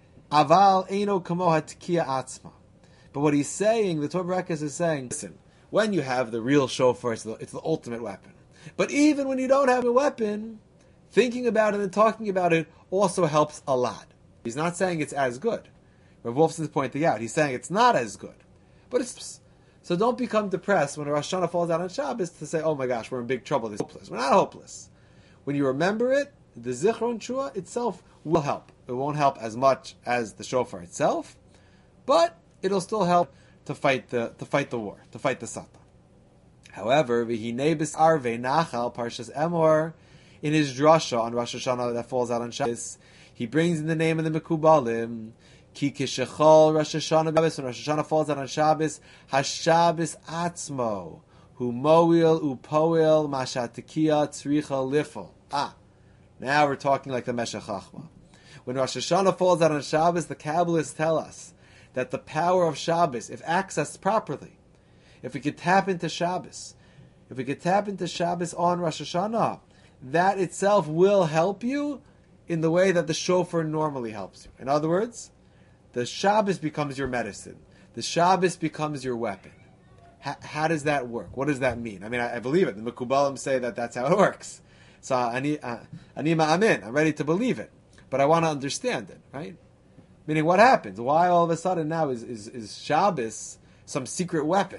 S1: Aval eino kamo hatkiya atzma. But what he's saying, the Torah Barakas is saying, listen, when you have the real shofar, it's the, it's the ultimate weapon. But even when you don't have a weapon, thinking about it and talking about it also helps a lot. He's not saying it's as good. Rav Wolfson's pointing out, he's saying it's not as good. But it's... So don't become depressed when a Rosh Hashanah falls out on Shabbos to say, oh my gosh, we're in big trouble, this is hopeless. We're not hopeless. When you remember it, the Zichron Trua itself will help. It won't help as much as the shofar itself, but it'll still help to fight the to fight the war, to fight the Satan. However, v'hinei b'sarvei nachal parshas Emor, in his drasha on Rosh Hashanah that falls out on Shabbos, he brings in the name of the Mekubalim, ki kishechol Rosh Hashanah Shabbos, when Rosh Hashanah falls out on Shabbos, hashabbos atzmo, hu moil upoil mashatekia tzricha lifel. Ah, now we're talking like the Meshech Chochmah. When Rosh Hashanah falls out on Shabbos, the Kabbalists tell us that the power of Shabbos, if accessed properly, if we could tap into Shabbos, if we could tap into Shabbos on Rosh Hashanah, that itself will help you in the way that the shofar normally helps you. In other words, the Shabbos becomes your medicine. The Shabbos becomes your weapon. H- how does that work? What does that mean? I mean, I, I believe it. The Mekubalim say that that's how it works. So, ani ma'amin, I'm ready to believe it. But I want to understand it, right? Meaning, what happens? Why all of a sudden now is, is, is Shabbos some secret weapon?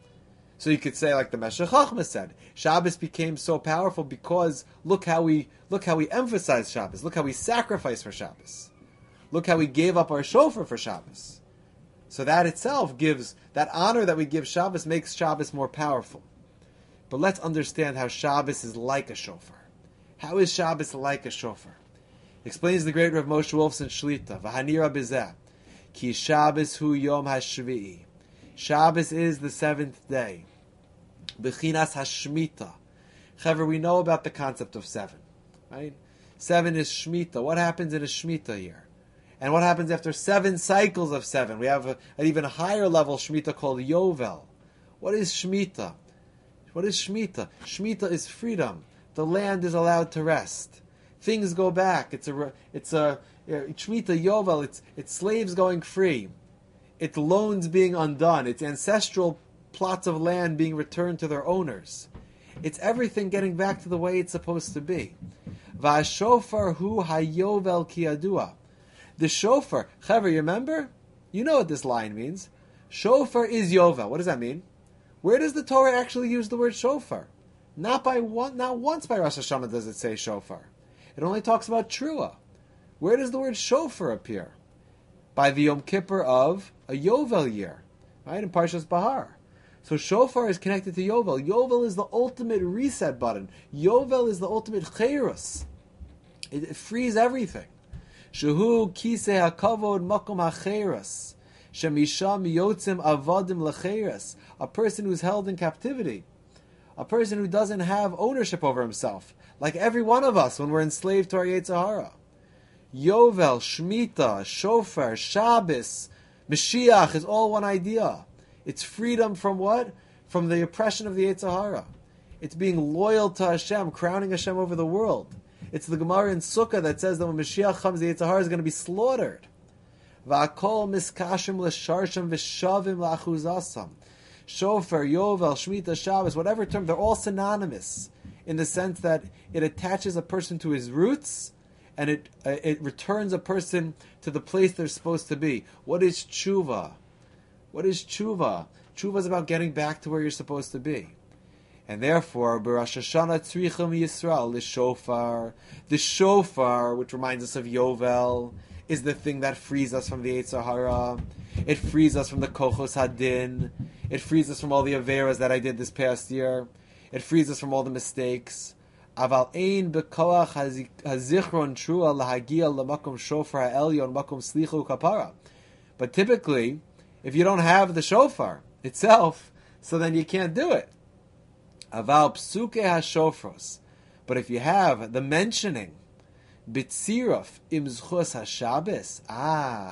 S1: So you could say, like the Meshech Chochmah said, Shabbos became so powerful because look how we look how we emphasize Shabbos. Look how we sacrifice for Shabbos. Look how we gave up our shofar for Shabbos. So that itself gives, that honor that we give Shabbos makes Shabbos more powerful. But let's understand how Shabbos is like a shofar. How is Shabbos like a shofar? Explains the great Rav Moshe Wolfson Shlita. V'hanira bizeh. Ki Shabbos hu yom hashvi'i. Shabbos is the seventh day. Bechinas hashmita. However, we know about the concept of seven, right? Seven is shmita. What happens in a shmita year? And what happens after seven cycles of seven? We have a, an even higher level shmita called yovel. What is shmita? What is shmita? Shmita is freedom. The land is allowed to rest. Things go back. It's a it's a shmita yovel. It's it's slaves going free. It's loans being undone. It's ancestral plots of land being returned to their owners. It's everything getting back to the way it's supposed to be. Va'shofar hu hayovel kiyadua. The shofar, Chaver, you remember? You know what this line means. Shofar is yovel. What does that mean? Where does the Torah actually use the word shofar? Not by one, not once by Rosh Hashanah does it say shofar. It only talks about trua. Where does the word shofar appear? By the Yom Kippur of a yovel year, right? In Parshas Bahar. So shofar is connected to yovel. Yovel is the ultimate reset button. Yovel is the ultimate chayrus. It, it frees everything. Shehu kisei hakavod makom hacheres, shemisham yotzim avadim lecheres. A person who's held in captivity, a person who doesn't have ownership over himself, like every one of us when we're enslaved to our Yetzer Hara. Yovel, Shemitah, Shofar, Shabbos, Mashiach is all one idea. It's freedom from what? From the oppression of the Yetzer Hara. It's being loyal to Hashem, crowning Hashem over the world. It's the Gemara in Sukkah that says that when Mashiach comes, the Yetzer Hara is going to be slaughtered. V'akol miskashim l'sharshim v'shavim l'achuzasam. Shofar, Yovel, Shemitah, Shabbos, whatever term, they're all synonymous in the sense that it attaches a person to his roots and it uh, it returns a person to the place they're supposed to be. What is tshuva? What is tshuva? Tshuva is about getting back to where you're supposed to be. And therefore, B'Rosh Hashanah Tzrichim Yisrael, the shofar, the shofar, which reminds us of Yovel, is the thing that frees us from the Yetzer Hara. It frees us from the Kochos Hadin. It frees us from all the Averas that I did this past year. It frees us from all the mistakes. Aval ein bekoach hazichron trua lahagia lamakom shofar ha'elyon makom slichu kapara. But typically, if you don't have the shofar itself, so then you can't do it. Aval psuke hashofros. But if you have the mentioning, bitzirov imzchus hashabes, ah.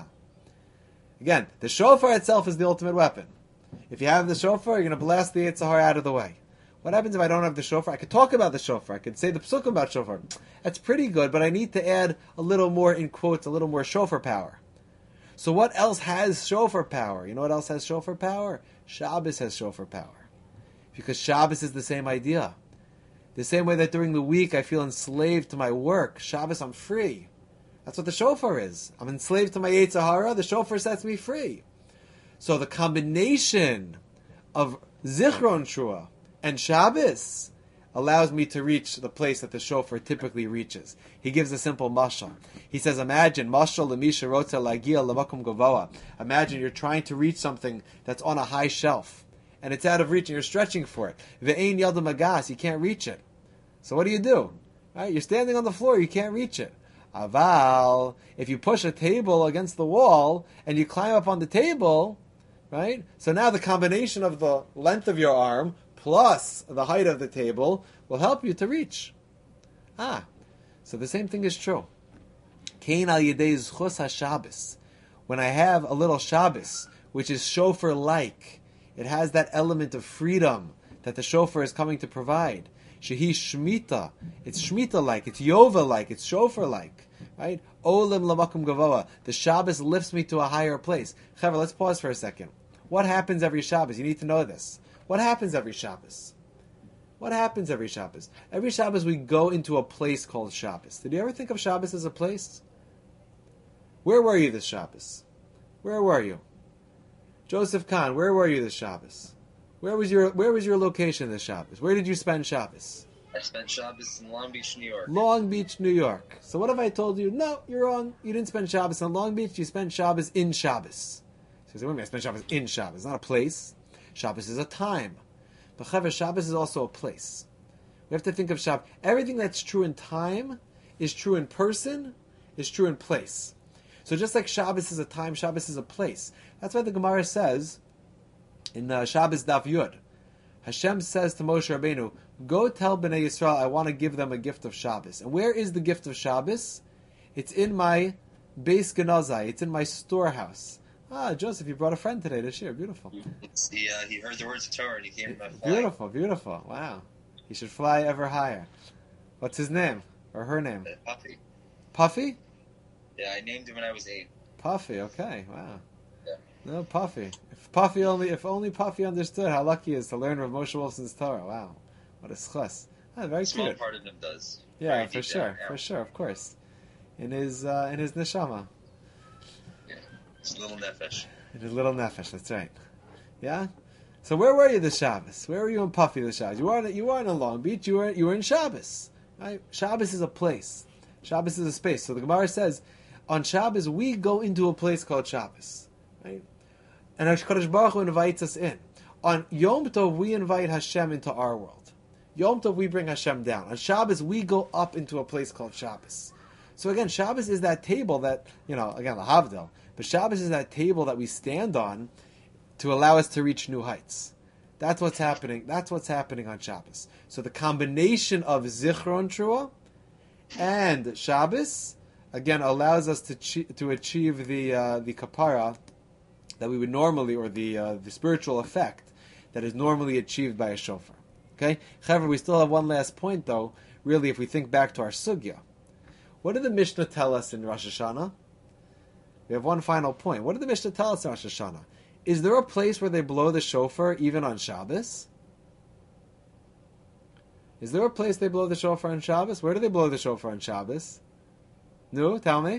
S1: Again, the shofar itself is the ultimate weapon. If you have the shofar, you're going to blast the Yetzer Hara out of the way. What happens if I don't have the shofar? I could talk about the shofar. I could say the psukim about shofar. That's pretty good, but I need to add a little more, in quotes, a little more shofar power. So what else has shofar power? You know what else has shofar power? Shabbos has shofar power. Because Shabbos is the same idea. The same way that during the week I feel enslaved to my work, Shabbos I'm free. That's what the shofar is. I'm enslaved to my Yetzer Hara, the shofar sets me free. So the combination of Zichron Trua and Shabbos allows me to reach the place that the shofar typically reaches. He gives a simple mashal. He says, imagine, mashal lemisha rotza lagia lemakom gavoa. Imagine you're trying to reach something that's on a high shelf, and it's out of reach, and you're stretching for it. Ve'ein yalda magas, you can't reach it. So what do you do? Right? You're standing on the floor, you can't reach it. Aval, if you push a table against the wall, and you climb up on the table, right? So now the combination of the length of your arm plus the height of the table will help you to reach. Ah, so the same thing is true. Kain al yedei zchus haShabbos. When I have a little Shabbos, which is shofar-like, it has that element of freedom that the shofar is coming to provide. Shehi shmita. It's shmita-like. It's yovel-like. It's shofar-like. Right? Olim lamakum gavoa. The Shabbos lifts me to a higher place. Chaver, let's pause for a second. What happens every Shabbos? You need to know this. What happens every Shabbos? What happens every Shabbos? Every Shabbos we go into a place called Shabbos. Did you ever think of Shabbos as a place? Where were you this Shabbos? Where were you? Joseph Kahn, where were you this Shabbos? Where was your Where was your location this Shabbos? Where did you spend Shabbos?
S2: I spent Shabbos in Long Beach, New York.
S1: Long Beach, New York. So what if I told you, no, you're wrong. You didn't spend Shabbos in Long Beach. You spent Shabbos in Shabbos. So you say, wait a minute, I spent Shabbos in Shabbos. It's not a place. Shabbos is a time. But Chaver, Shabbos is also a place. We have to think of Shabbos. Everything that's true in time is true in person is true in place. So just like Shabbos is a time, Shabbos is a place. That's why the Gemara says in uh, Shabbos Daf Yud, Hashem says to Moshe Rabbeinu, go tell Bnei Yisrael I want to give them a gift of Shabbos. And where is the gift of Shabbos? It's in my Beis Genazai. It's in my storehouse. Ah, Joseph, you brought a friend today to share. Beautiful.
S2: It's the, uh, he heard the words of Torah and he came by flying.
S1: Beautiful, beautiful. Wow. He should fly ever higher. What's his name? Or her name?
S2: Uh, Puffy.
S1: Puffy?
S2: Yeah, I named him when I was eight.
S1: Puffy, okay. Wow.
S2: Yeah.
S1: No, Puffy. If Puffy only, if only Puffy understood how lucky he is to learn Rav Moshe Wilson's Torah. Wow. What a schus. Ah, very
S2: Small
S1: cute.
S2: part of him does.
S1: Yeah,
S2: Very
S1: for
S2: deep
S1: sure.
S2: down, yeah.
S1: For sure, of course. In his, uh, in his neshama.
S2: Yeah. It's a little nefesh.
S1: In his little nefesh, that's right. Yeah? So where were you this Shabbos? Where were you in Puffy this Shabbos? You weren't, you weren't in Long Beach, you were, you were in Shabbos. Right? Shabbos is a place. Shabbos is a space. So the Gemara says, on Shabbos, we go into a place called Shabbos. Right? And HaKadosh Baruch Hu invites us in. On Yom Tov, we invite Hashem into our world. Yom Tov, we bring Hashem down. On Shabbos, we go up into a place called Shabbos. So again, Shabbos is that table that, you know, again, the Havdil, but Shabbos is that table that we stand on to allow us to reach new heights. That's what's happening. That's what's happening on Shabbos. So the combination of Zichron Trua and Shabbos, again, allows us to chi- to achieve the uh, the kapara that we would normally, or the uh, the spiritual effect that is normally achieved by a shofar. Okay? However, we still have one last point, though, really, if we think back to our sugya. What did the Mishnah tell us in Rosh Hashanah? We have one final point. What did the Mishnah tell us in Rosh Hashanah? Is there a place where they blow the shofar even on Shabbos? Is there a place they blow the shofar on Shabbos? Where do they blow the shofar on Shabbos? No, tell me.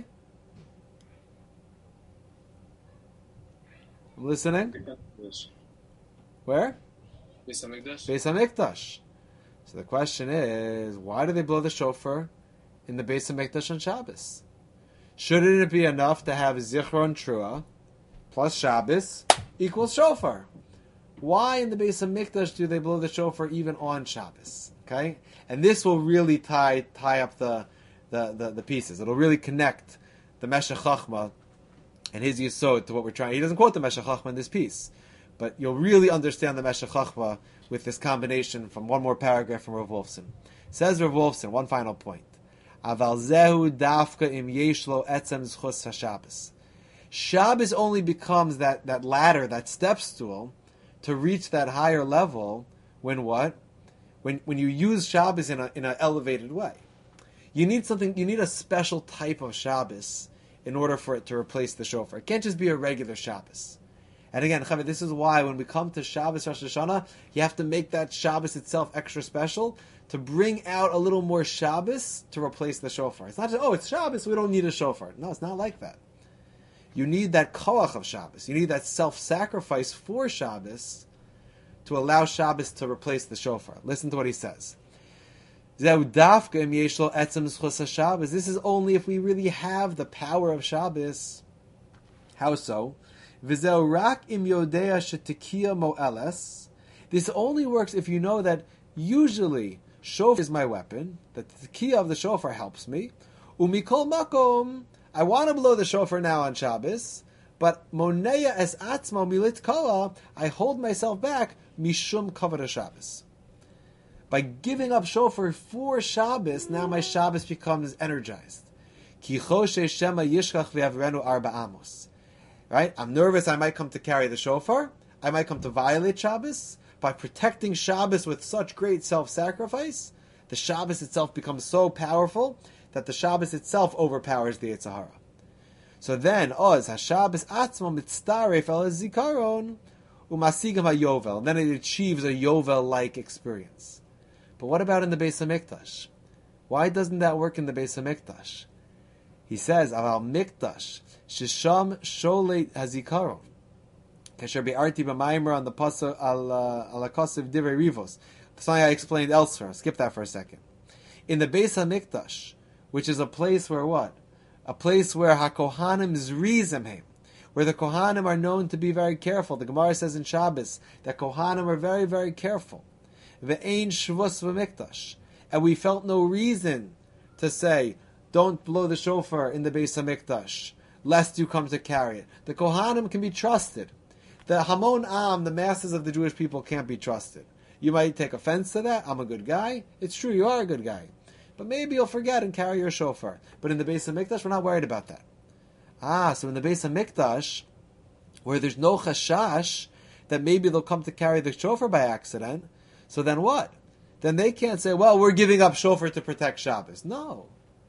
S1: I'm listening. Where?
S4: Beis Hamikdash.
S1: Beis Hamikdash. So the question is, why do they blow the shofar in the Beis Hamikdash on Shabbos? Shouldn't it be enough to have Zichron Trua plus Shabbos equals shofar? Why in the Beis Hamikdash do they blow the shofar even on Shabbos? Okay, and this will really tie tie up the the, the, the pieces. It'll really connect the Meshech Chochmah and his Yesod to what we're trying. He doesn't quote the Meshech Chochmah in this piece, but you'll really understand the Meshech Chochmah with this combination from one more paragraph from Rav Wolfson. Says Rav Wolfson, one final point. Aval zehu dafka im yeshlo etzem zchus haShabbos. Shabbos only becomes that, that ladder, that step stool, to reach that higher level when what? When when you use Shabbos in a in an elevated way. You need something. You need a special type of Shabbos in order for it to replace the shofar. It can't just be a regular Shabbos. And again, Chavit, this is why when we come to Shabbos Rosh Hashanah, you have to make that Shabbos itself extra special to bring out a little more Shabbos to replace the shofar. It's not just, oh, it's Shabbos, we don't need a shofar. No, it's not like that. You need that koach of Shabbos. You need that self-sacrifice for Shabbos to allow Shabbos to replace the shofar. Listen to what he says. This is only if we really have the power of Shabbos. How so? This only works if you know that usually shofar is my weapon, that the tekiah of the shofar helps me. Umikol makom, I want to blow the shofar now on Shabbos, but moneya es atzma milit kala, I hold myself back mishum kavod Shabbos. By giving up shofar for Shabbos, now my Shabbos becomes energized. Ki choshe shema yishkach v'yavrenu arba amos. Right? I'm nervous I might come to carry the shofar. I might come to violate Shabbos. By protecting Shabbos with such great self-sacrifice, the Shabbos itself becomes so powerful that the Shabbos itself overpowers the Yetzer Hara. So then, oz ha-Shabbos atzmo mitztaref el zikaron umasigam ha-yovel. And then it achieves a yovel-like experience. But what about in the Beis Hamikdash? Why doesn't that work in the Beis Hamikdash? He says, Aval Mikdash, Shisham Sholet Hazikaron. Kasher Be'arti B'Maimer on the Pasuk al Akosiv Divrei Rivos. Something I explained elsewhere. Skip that for a second. In the Beis Hamikdash, which is a place where what? A place where HaKohanim Zrizimhem, where the Kohanim are known to be very careful. The Gemara says in Shabbos that Kohanim are very, very careful. Ve'ein Shvus V'Mikdash. And we felt no reason to say, don't blow the shofar in the Beis HaMikdash, lest you come to carry it. The Kohanim can be trusted. The Hamon Am, the masses of the Jewish people, can't be trusted. You might take offense to that. I'm a good guy. It's true, you are a good guy. But maybe you'll forget and carry your shofar. But in the Beis HaMikdash, we're not worried about that. Ah, so in the Beis HaMikdash, where there's no chashash that maybe they'll come to carry the shofar by accident, so then what? Then they can't say, well, we're giving up shofar to protect Shabbos. No.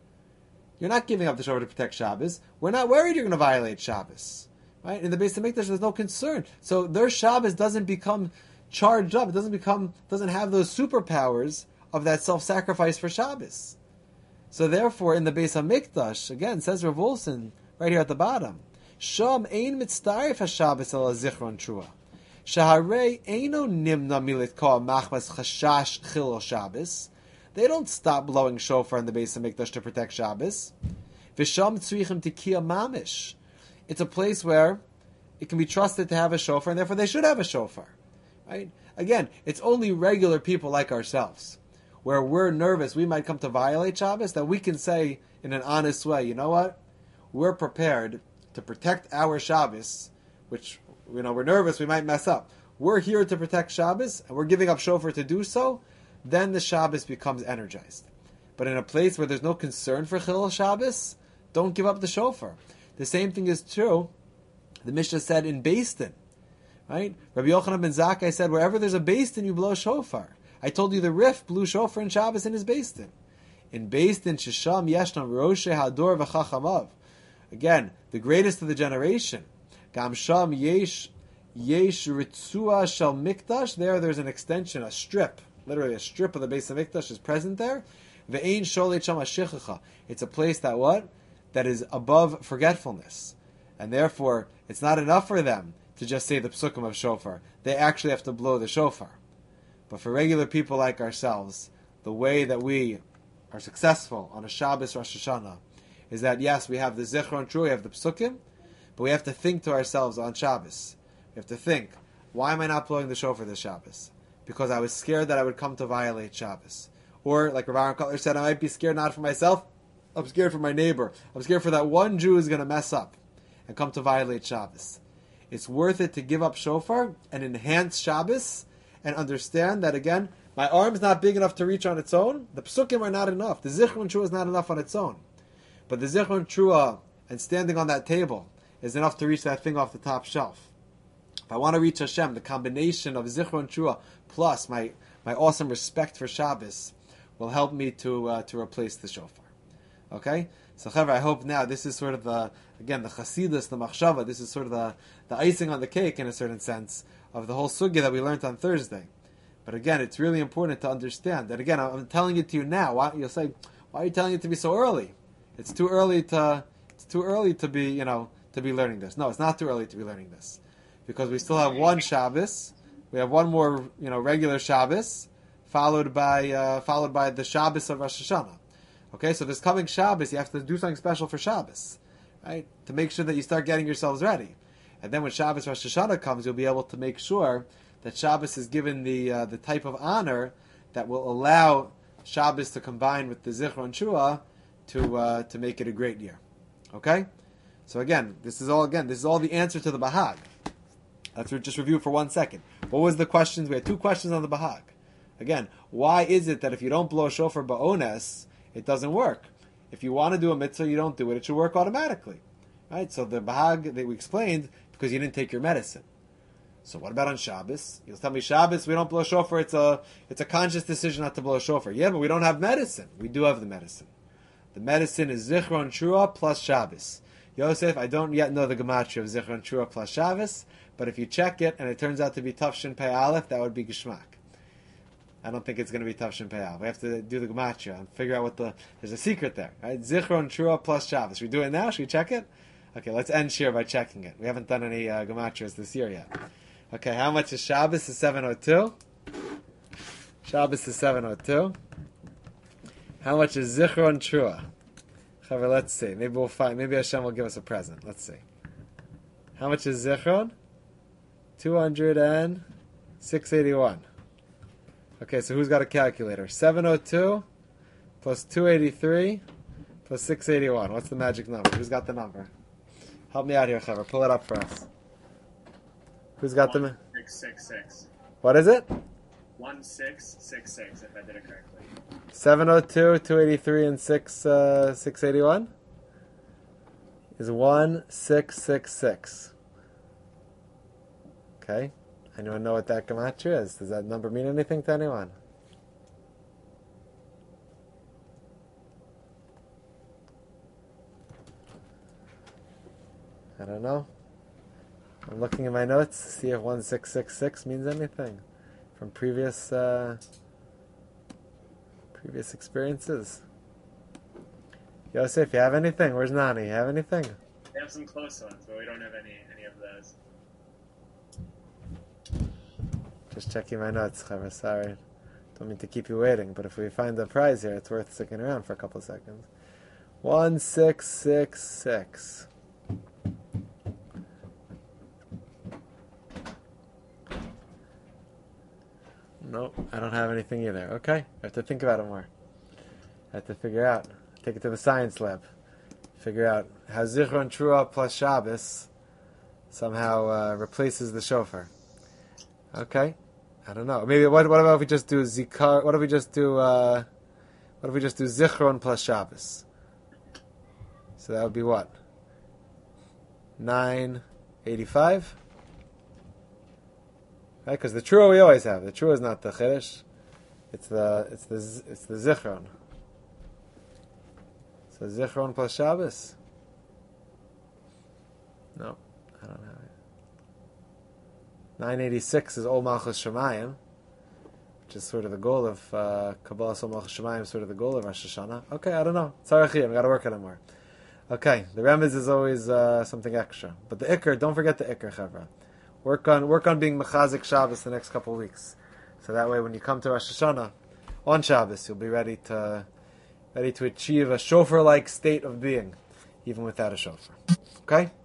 S1: You're not giving up the shofar to protect Shabbos. We're not worried you're going to violate Shabbos. Right? In the Beis HaMikdash, there's no concern. So their Shabbos doesn't become charged up. It doesn't become, doesn't have those superpowers of that self-sacrifice for Shabbos. So therefore, in the Beis HaMikdash, again, says Rav Olson, right here at the bottom, Sham ein mitztaref ha-Shabbos el ha-zichron trua. Shaharei eino nimna militkah machmas chashash chilul Shabbos. They don't stop blowing shofar in the Beis HaMikdash to protect Shabbos. V'sham tzrichim tikiya mamish. It's a place where it can be trusted to have a shofar, and therefore they should have a shofar. Right? Again, it's only regular people like ourselves, where we're nervous we might come to violate Shabbos, that we can say in an honest way, you know what? We're prepared to protect our Shabbos, which, you know, we're nervous we might mess up. We're here to protect Shabbos, and we're giving up shofar to do so, then the Shabbos becomes energized. But in a place where there's no concern for Chilul Shabbos, don't give up the shofar. The same thing is true, the Mishnah said in Beis Din, right? Rabbi Yochanan ben Zakkai said, wherever there's a Beis Din, you blow shofar. I told you the Rif blew shofar in Shabbos in his Beis Din. In Beis Din, Shesham Yeshnam Roshe Hador v'Chachamav. Again, the greatest of the generation. Gam Sham Yesh Yesh Ritzua Shel Mikdash. There, there's an extension, a strip, literally a strip of the Beis HaMikdash is present there. Ve'ein Sholet Sham HaShichacha. It's a place that what? That is above forgetfulness. And therefore, it's not enough for them to just say the psukim of shofar. They actually have to blow the shofar. But for regular people like ourselves, the way that we are successful on a Shabbos Rosh Hashanah is that, yes, we have the Zichron True, we have the psukim, but we have to think to ourselves on Shabbos. We have to think, why am I not blowing the shofar this Shabbos? Because I was scared that I would come to violate Shabbos. Or, like Rav Aaron Kotler said, I might be scared not for myself, I'm scared for my neighbor. I'm scared for that one Jew who's going to mess up and come to violate Shabbos. It's worth it to give up shofar and enhance Shabbos and understand that, again, my arm's not big enough to reach on its own. The psukim are not enough. The Zichron Trua is not enough on its own. But the Zichron Trua and standing on that table is enough to reach that thing off the top shelf. If I want to reach Hashem, the combination of Zichron Trua plus my, my awesome respect for Shabbos will help me to uh, to replace the shofar. Okay? So, Chaver, I hope now this is sort of the, again, the Chasidus, the Machshava, this is sort of the, the icing on the cake, in a certain sense, of the whole sugya that we learned on Thursday. But again, it's really important to understand that, again, I'm telling it to you now. Why, you'll say, why are you telling it to me so early? It's too early to, it's too early to be, you know, to be learning this. No, it's not too early to be learning this. Because we still have one Shabbos, we have one more, you know, regular Shabbos, followed by, uh, followed by the Shabbos of Rosh Hashanah. Okay, so this coming Shabbos, you have to do something special for Shabbos, right? To make sure that you start getting yourselves ready. And then when Shabbos Rosh Hashanah comes, you'll be able to make sure that Shabbos is given the uh, the type of honor that will allow Shabbos to combine with the Zichron Trua to uh, to make it a great year. Okay? So again, this is all again, this is all the answer to the Bahag. Let's just review for one second. What was the questions? We had two questions on the Bahag. Again, why is it that if you don't blow shofar ba'ones, it doesn't work? If you want to do a mitzvah, you don't do it, it should work automatically. Right? So the Bahag that we explained, because you didn't take your medicine. So what about on Shabbos? You'll tell me Shabbos, we don't blow shofar, it's a it's a conscious decision not to blow shofar. Yeah, but we don't have medicine. We do have the medicine. The medicine is Zichron Trua plus Shabbos. Yosef, I don't yet know the gematria of Zichron Trua plus Shabbos, but if you check it and it turns out to be Tafshin Pei Aleph, that would be Geshmak. I don't think it's going to be Tafshin Pei Aleph. We have to do the gematria and figure out what the... There's a secret there, right? Zichron Trua plus Shabbos. Should we do it now? Should we check it? Okay, let's end here by checking it. We haven't done any uh, gematrias this year yet. Okay, how much is Shabbos? Is seven oh two. Shabbos is seven oh two. How much is Zichron Trua? However, let's see. Maybe we'll find. Maybe Hashem will give us a present. Let's see. How much is Zichron? Two hundred and six eighty-one. Okay, so who's got a calculator? Seven oh two plus two eighty-three plus six eighty-one. What's the magic number? Who's got the number? Help me out here, Chaver. Pull it up for us. Who's got the...
S5: six six six.
S1: What is it?
S5: one six six six, if I did it correctly.
S1: seven oh two, two eighty-three, and six, uh, six eighty-one? Is one six six six. Okay. Anyone know what that gematria is? Does that number mean anything to anyone? I don't know. I'm looking at my notes to see if one six six six means anything from previous uh, previous experiences. Yosef, you have anything? Where's Nani? You have anything?
S5: We have some close ones, but we don't have any any of those.
S1: Just checking my notes, Chaver. Sorry. Don't mean to keep you waiting, but if we find a prize here, it's worth sticking around for a couple of seconds. one six six six. Nope, I don't have anything either. Okay, I have to think about it more. I have to figure out. Take it to the science lab. Figure out how Zichron Trua plus Shabbos somehow uh, replaces the shofar. Okay, I don't know. Maybe what? What about if we just do Zikar? What if we just do? Uh, what if we just do Zichron plus Shabbos? So that would be what? Nine eighty-five. Right, because the trua we always have. The trua is not the chiddush; it's the it's the it's the zichron. So zichron plus Shabbos. No, I don't have it. Nine eighty six is Ol Malchus Shemayim, which is sort of the goal of uh, Kabbalah. Ol Malchus Shemayim, sort of the goal of Rosh Hashanah. Okay, I don't know. Tzarachiyim, got to work on it more. Okay, the remez is always uh, something extra, but the ikr. Don't forget the ikr, Chevra. Work on work on being mechazik Shabbos the next couple of weeks, so that way when you come to Rosh Hashanah on Shabbos, you'll be ready to ready to achieve a shofar-like state of being, even without a shofar. Okay.